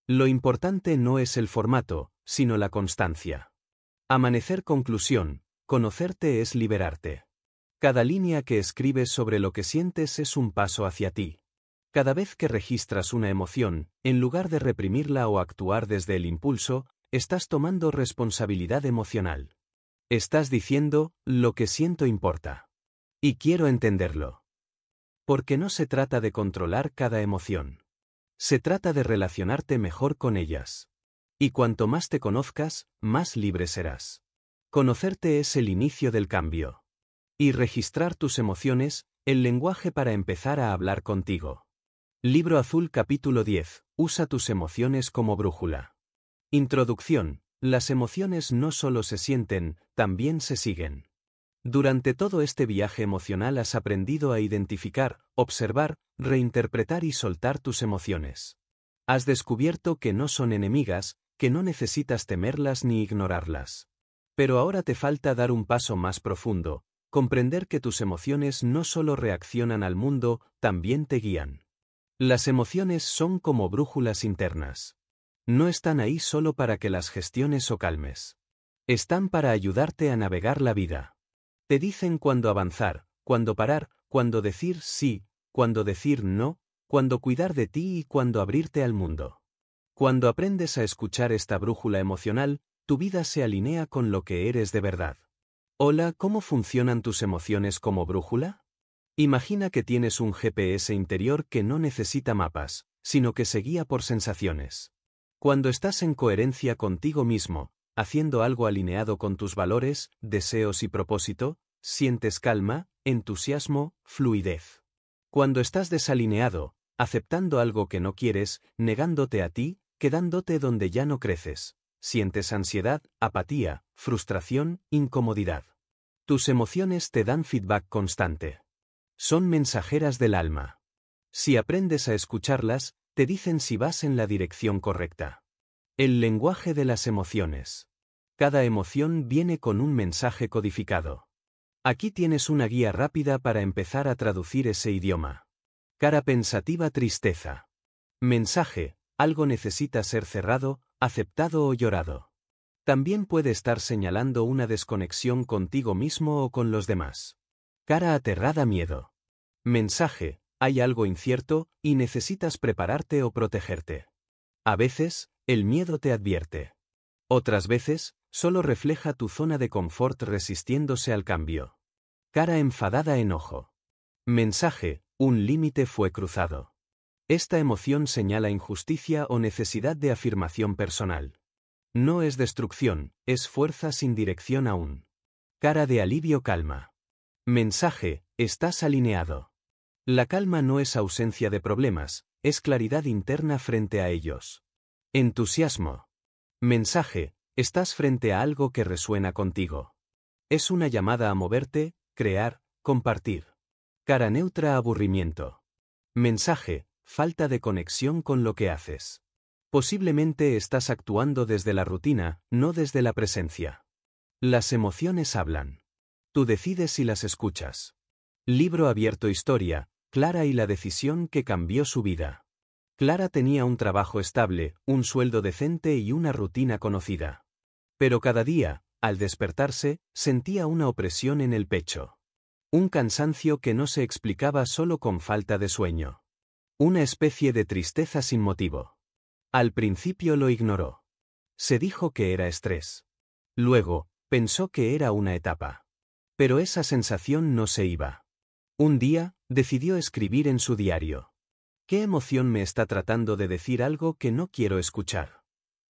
Lo importante no es el formato, sino la constancia. Amanecer conclusión, conocerte es liberarte. Cada línea que escribes sobre lo que sientes es un paso hacia ti. Cada vez que registras una emoción, en lugar de reprimirla o actuar desde el impulso, estás tomando responsabilidad emocional. Estás diciendo, lo que siento importa. Y quiero entenderlo. Porque no se trata de controlar cada emoción. Se trata de relacionarte mejor con ellas. Y cuanto más te conozcas, más libre serás. Conocerte es el inicio del cambio. Y registrar tus emociones, el lenguaje para empezar a hablar contigo. Libro Azul capítulo 10. Usa tus emociones como brújula. Introducción. Las emociones no solo se sienten, también se siguen. Durante todo este viaje emocional has aprendido a identificar, observar, reinterpretar y soltar tus emociones. Has descubierto que no son enemigas, que no necesitas temerlas ni ignorarlas. Pero ahora te falta dar un paso más profundo, comprender que tus emociones no solo reaccionan al mundo, también te guían. Las emociones son como brújulas internas. No están ahí solo para que las gestiones o calmes. Están para ayudarte a navegar la vida. Te dicen cuándo avanzar, cuándo parar, cuándo decir sí, cuándo decir no, cuándo cuidar de ti y cuándo abrirte al mundo. Cuando aprendes a escuchar esta brújula emocional, tu vida se alinea con lo que eres de verdad. Hola, ¿cómo funcionan tus emociones como brújula? Imagina que tienes un GPS interior que no necesita mapas, sino que se guía por sensaciones. Cuando estás en coherencia contigo mismo, haciendo algo alineado con tus valores, deseos y propósito, sientes calma, entusiasmo, fluidez. Cuando estás desalineado, aceptando algo que no quieres, negándote a ti, quedándote donde ya no creces, sientes ansiedad, apatía, frustración, incomodidad. Tus emociones te dan feedback constante. Son mensajeras del alma. Si aprendes a escucharlas, te dicen si vas en la dirección correcta. El lenguaje de las emociones. Cada emoción viene con un mensaje codificado. Aquí tienes una guía rápida para empezar a traducir ese idioma. Cara pensativa, tristeza. Mensaje: algo necesita ser cerrado, aceptado o llorado. También puede estar señalando una desconexión contigo mismo o con los demás. Cara aterrada, miedo. Mensaje: hay algo incierto, y necesitas prepararte o protegerte. A veces, el miedo te advierte. Otras veces, solo refleja tu zona de confort resistiéndose al cambio. Cara enfadada, enojo. Mensaje: un límite fue cruzado. Esta emoción señala injusticia o necesidad de afirmación personal. No es destrucción, es fuerza sin dirección aún. Cara de alivio, calma. Mensaje: estás alineado. La calma no es ausencia de problemas, es claridad interna frente a ellos. Entusiasmo. Mensaje: estás frente a algo que resuena contigo. Es una llamada a moverte, crear, compartir. Cara neutra, aburrimiento. Mensaje: falta de conexión con lo que haces. Posiblemente estás actuando desde la rutina, no desde la presencia. Las emociones hablan. Tú decides si las escuchas. Libro abierto, historia, Clara y la decisión que cambió su vida. Clara tenía un trabajo estable, un sueldo decente y una rutina conocida. Pero cada día, al despertarse, sentía una opresión en el pecho. Un cansancio que no se explicaba solo con falta de sueño. Una especie de tristeza sin motivo. Al principio lo ignoró. Se dijo que era estrés. Luego, pensó que era una etapa. Pero esa sensación no se iba. Un día, decidió escribir en su diario. ¿Qué emoción me está tratando de decir algo que no quiero escuchar?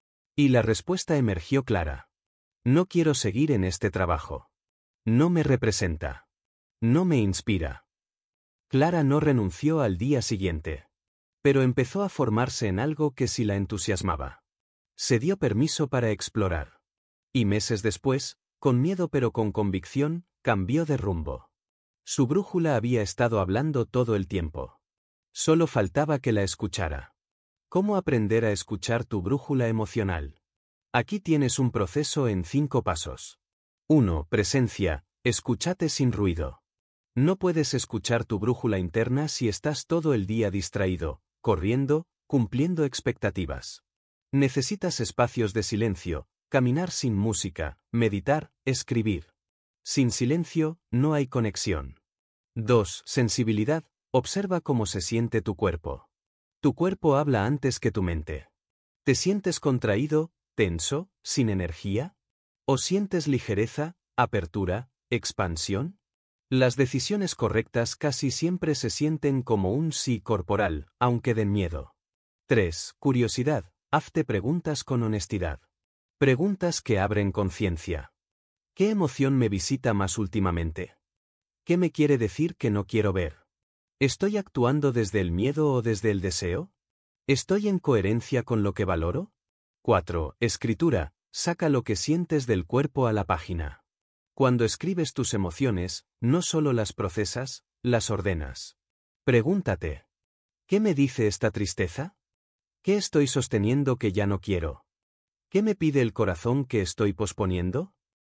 Y la respuesta emergió clara. No quiero seguir en este trabajo. No me representa. No me inspira. Clara no renunció al día siguiente. Pero empezó a formarse en algo que sí la entusiasmaba. Se dio permiso para explorar. Y meses después, con miedo pero con convicción, cambió de rumbo. Su brújula había estado hablando todo el tiempo. Solo faltaba que la escuchara. ¿Cómo aprender a escuchar tu brújula emocional? Aquí tienes un proceso en 5 pasos. 1. Presencia: escúchate sin ruido. No puedes escuchar tu brújula interna si estás todo el día distraído, corriendo, cumpliendo expectativas. Necesitas espacios de silencio, caminar sin música, meditar, escribir. Sin silencio, no hay conexión. 2. Sensibilidad. Observa cómo se siente tu cuerpo. Tu cuerpo habla antes que tu mente. ¿Te sientes contraído, tenso, sin energía? ¿O sientes ligereza, apertura, expansión? Las decisiones correctas casi siempre se sienten como un sí corporal, aunque den miedo. 3. Curiosidad. Hazte preguntas con honestidad. Preguntas que abren conciencia. ¿Qué emoción me visita más últimamente? ¿Qué me quiere decir que no quiero ver? ¿Estoy actuando desde el miedo o desde el deseo? ¿Estoy en coherencia con lo que valoro? 4. Escritura. Saca lo que sientes del cuerpo a la página. Cuando escribes tus emociones, no solo las procesas, las ordenas. Pregúntate: ¿qué me dice esta tristeza? ¿Qué estoy sosteniendo que ya no quiero? ¿Qué me pide el corazón que estoy posponiendo?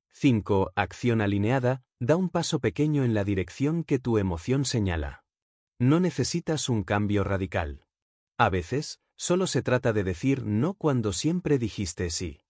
5. Acción alineada. Da un paso pequeño en la dirección que tu emoción señala. No necesitas un cambio radical. A veces, solo se trata de decir no cuando siempre dijiste sí.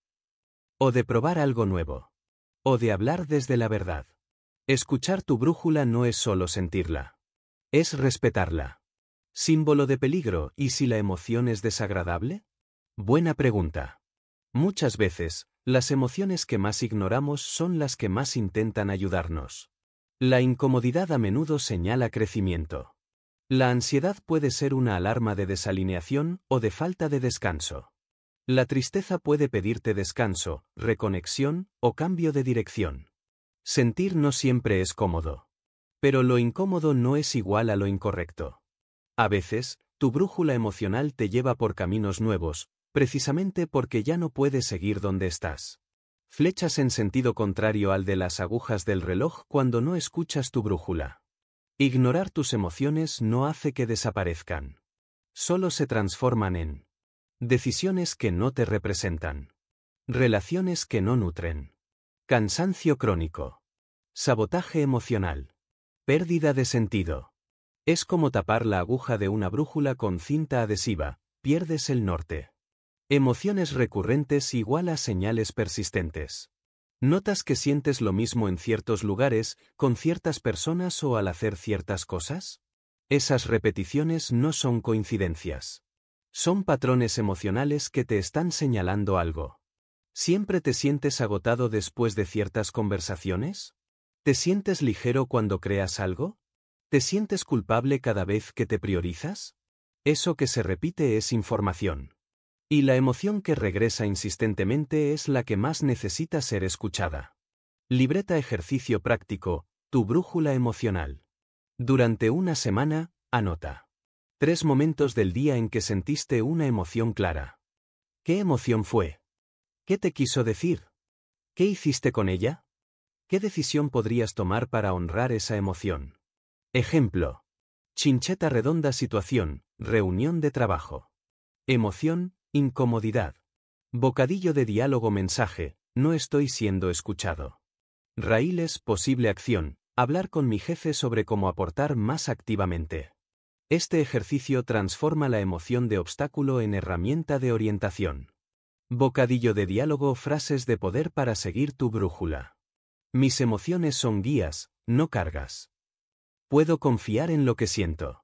O de probar algo nuevo. O de hablar desde la verdad. Escuchar tu brújula no es solo sentirla. Es respetarla. Símbolo de peligro. ¿Y si la emoción es desagradable? Buena pregunta. Muchas veces, las emociones que más ignoramos son las que más intentan ayudarnos. La incomodidad a menudo señala crecimiento. La ansiedad puede ser una alarma de desalineación o de falta de descanso. La tristeza puede pedirte descanso, reconexión o cambio de dirección. Sentir no siempre es cómodo. Pero lo incómodo no es igual a lo incorrecto. A veces, tu brújula emocional te lleva por caminos nuevos, precisamente porque ya no puedes seguir donde estás. Flechas en sentido contrario al de las agujas del reloj cuando no escuchas tu brújula. Ignorar tus emociones no hace que desaparezcan. Solo se transforman en decisiones que no te representan. Relaciones que no nutren. Cansancio crónico. Sabotaje emocional. Pérdida de sentido. Es como tapar la aguja de una brújula con cinta adhesiva, pierdes el norte. Emociones recurrentes igual a señales persistentes. ¿Notas que sientes lo mismo en ciertos lugares, con ciertas personas o al hacer ciertas cosas? Esas repeticiones no son coincidencias. Son patrones emocionales que te están señalando algo. ¿Siempre te sientes agotado después de ciertas conversaciones? ¿Te sientes ligero cuando creas algo? ¿Te sientes culpable cada vez que te priorizas? Eso que se repite es información. Y la emoción que regresa insistentemente es la que más necesita ser escuchada. Libreta ejercicio práctico, tu brújula emocional. Durante una semana, anota 3 momentos del día en que sentiste una emoción clara. ¿Qué emoción fue? ¿Qué te quiso decir? ¿Qué hiciste con ella? ¿Qué decisión podrías tomar para honrar esa emoción? Ejemplo. Chincheta redonda situación, reunión de trabajo. Emoción, incomodidad. Bocadillo de diálogo mensaje, no estoy siendo escuchado. Raíles posible acción, hablar con mi jefe sobre cómo aportar más activamente. Este ejercicio transforma la emoción de obstáculo en herramienta de orientación. Bocadillo de diálogo frases de poder para seguir tu brújula. Mis emociones son guías, no cargas. Puedo confiar en lo que siento.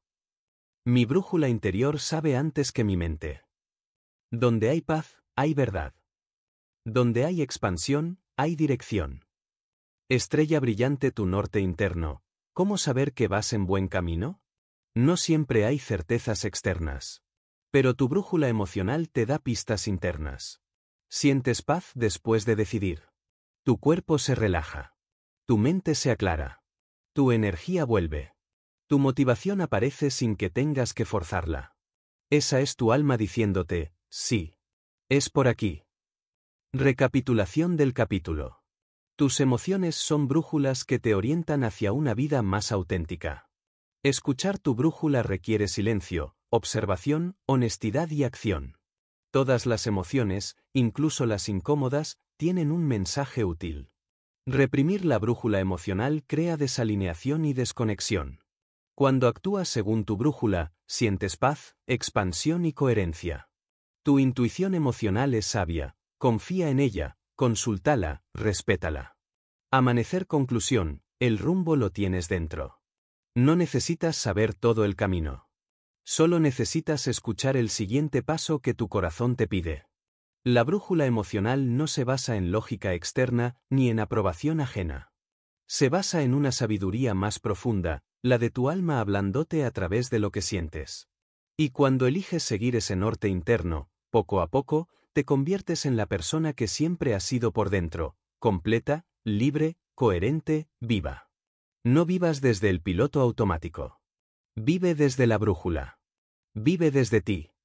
Mi brújula interior sabe antes que mi mente. Donde hay paz, hay verdad. Donde hay expansión, hay dirección. Estrella brillante tu norte interno, ¿cómo saber que vas en buen camino? No siempre hay certezas externas. Pero tu brújula emocional te da pistas internas. Sientes paz después de decidir. Tu cuerpo se relaja. Tu mente se aclara. Tu energía vuelve. Tu motivación aparece sin que tengas que forzarla. Esa es tu alma diciéndote, sí. Es por aquí. Recapitulación del capítulo. Tus emociones son brújulas que te orientan hacia una vida más auténtica. Escuchar tu brújula requiere silencio, observación, honestidad y acción. Todas las emociones, incluso las incómodas, tienen un mensaje útil. Reprimir la brújula emocional crea desalineación y desconexión. Cuando actúas según tu brújula, sientes paz, expansión y coherencia. Tu intuición emocional es sabia, confía en ella, consúltala, respétala. Amanecer conclusión, el rumbo lo tienes dentro. No necesitas saber todo el camino. Solo necesitas escuchar el siguiente paso que tu corazón te pide. La brújula emocional no se basa en lógica externa ni en aprobación ajena. Se basa en una sabiduría más profunda, la de tu alma hablándote a través de lo que sientes. Y cuando eliges seguir ese norte interno, poco a poco, te conviertes en la persona que siempre has sido por dentro, completa, libre, coherente, viva. No vivas desde el piloto automático. Vive desde la brújula. Vive desde ti.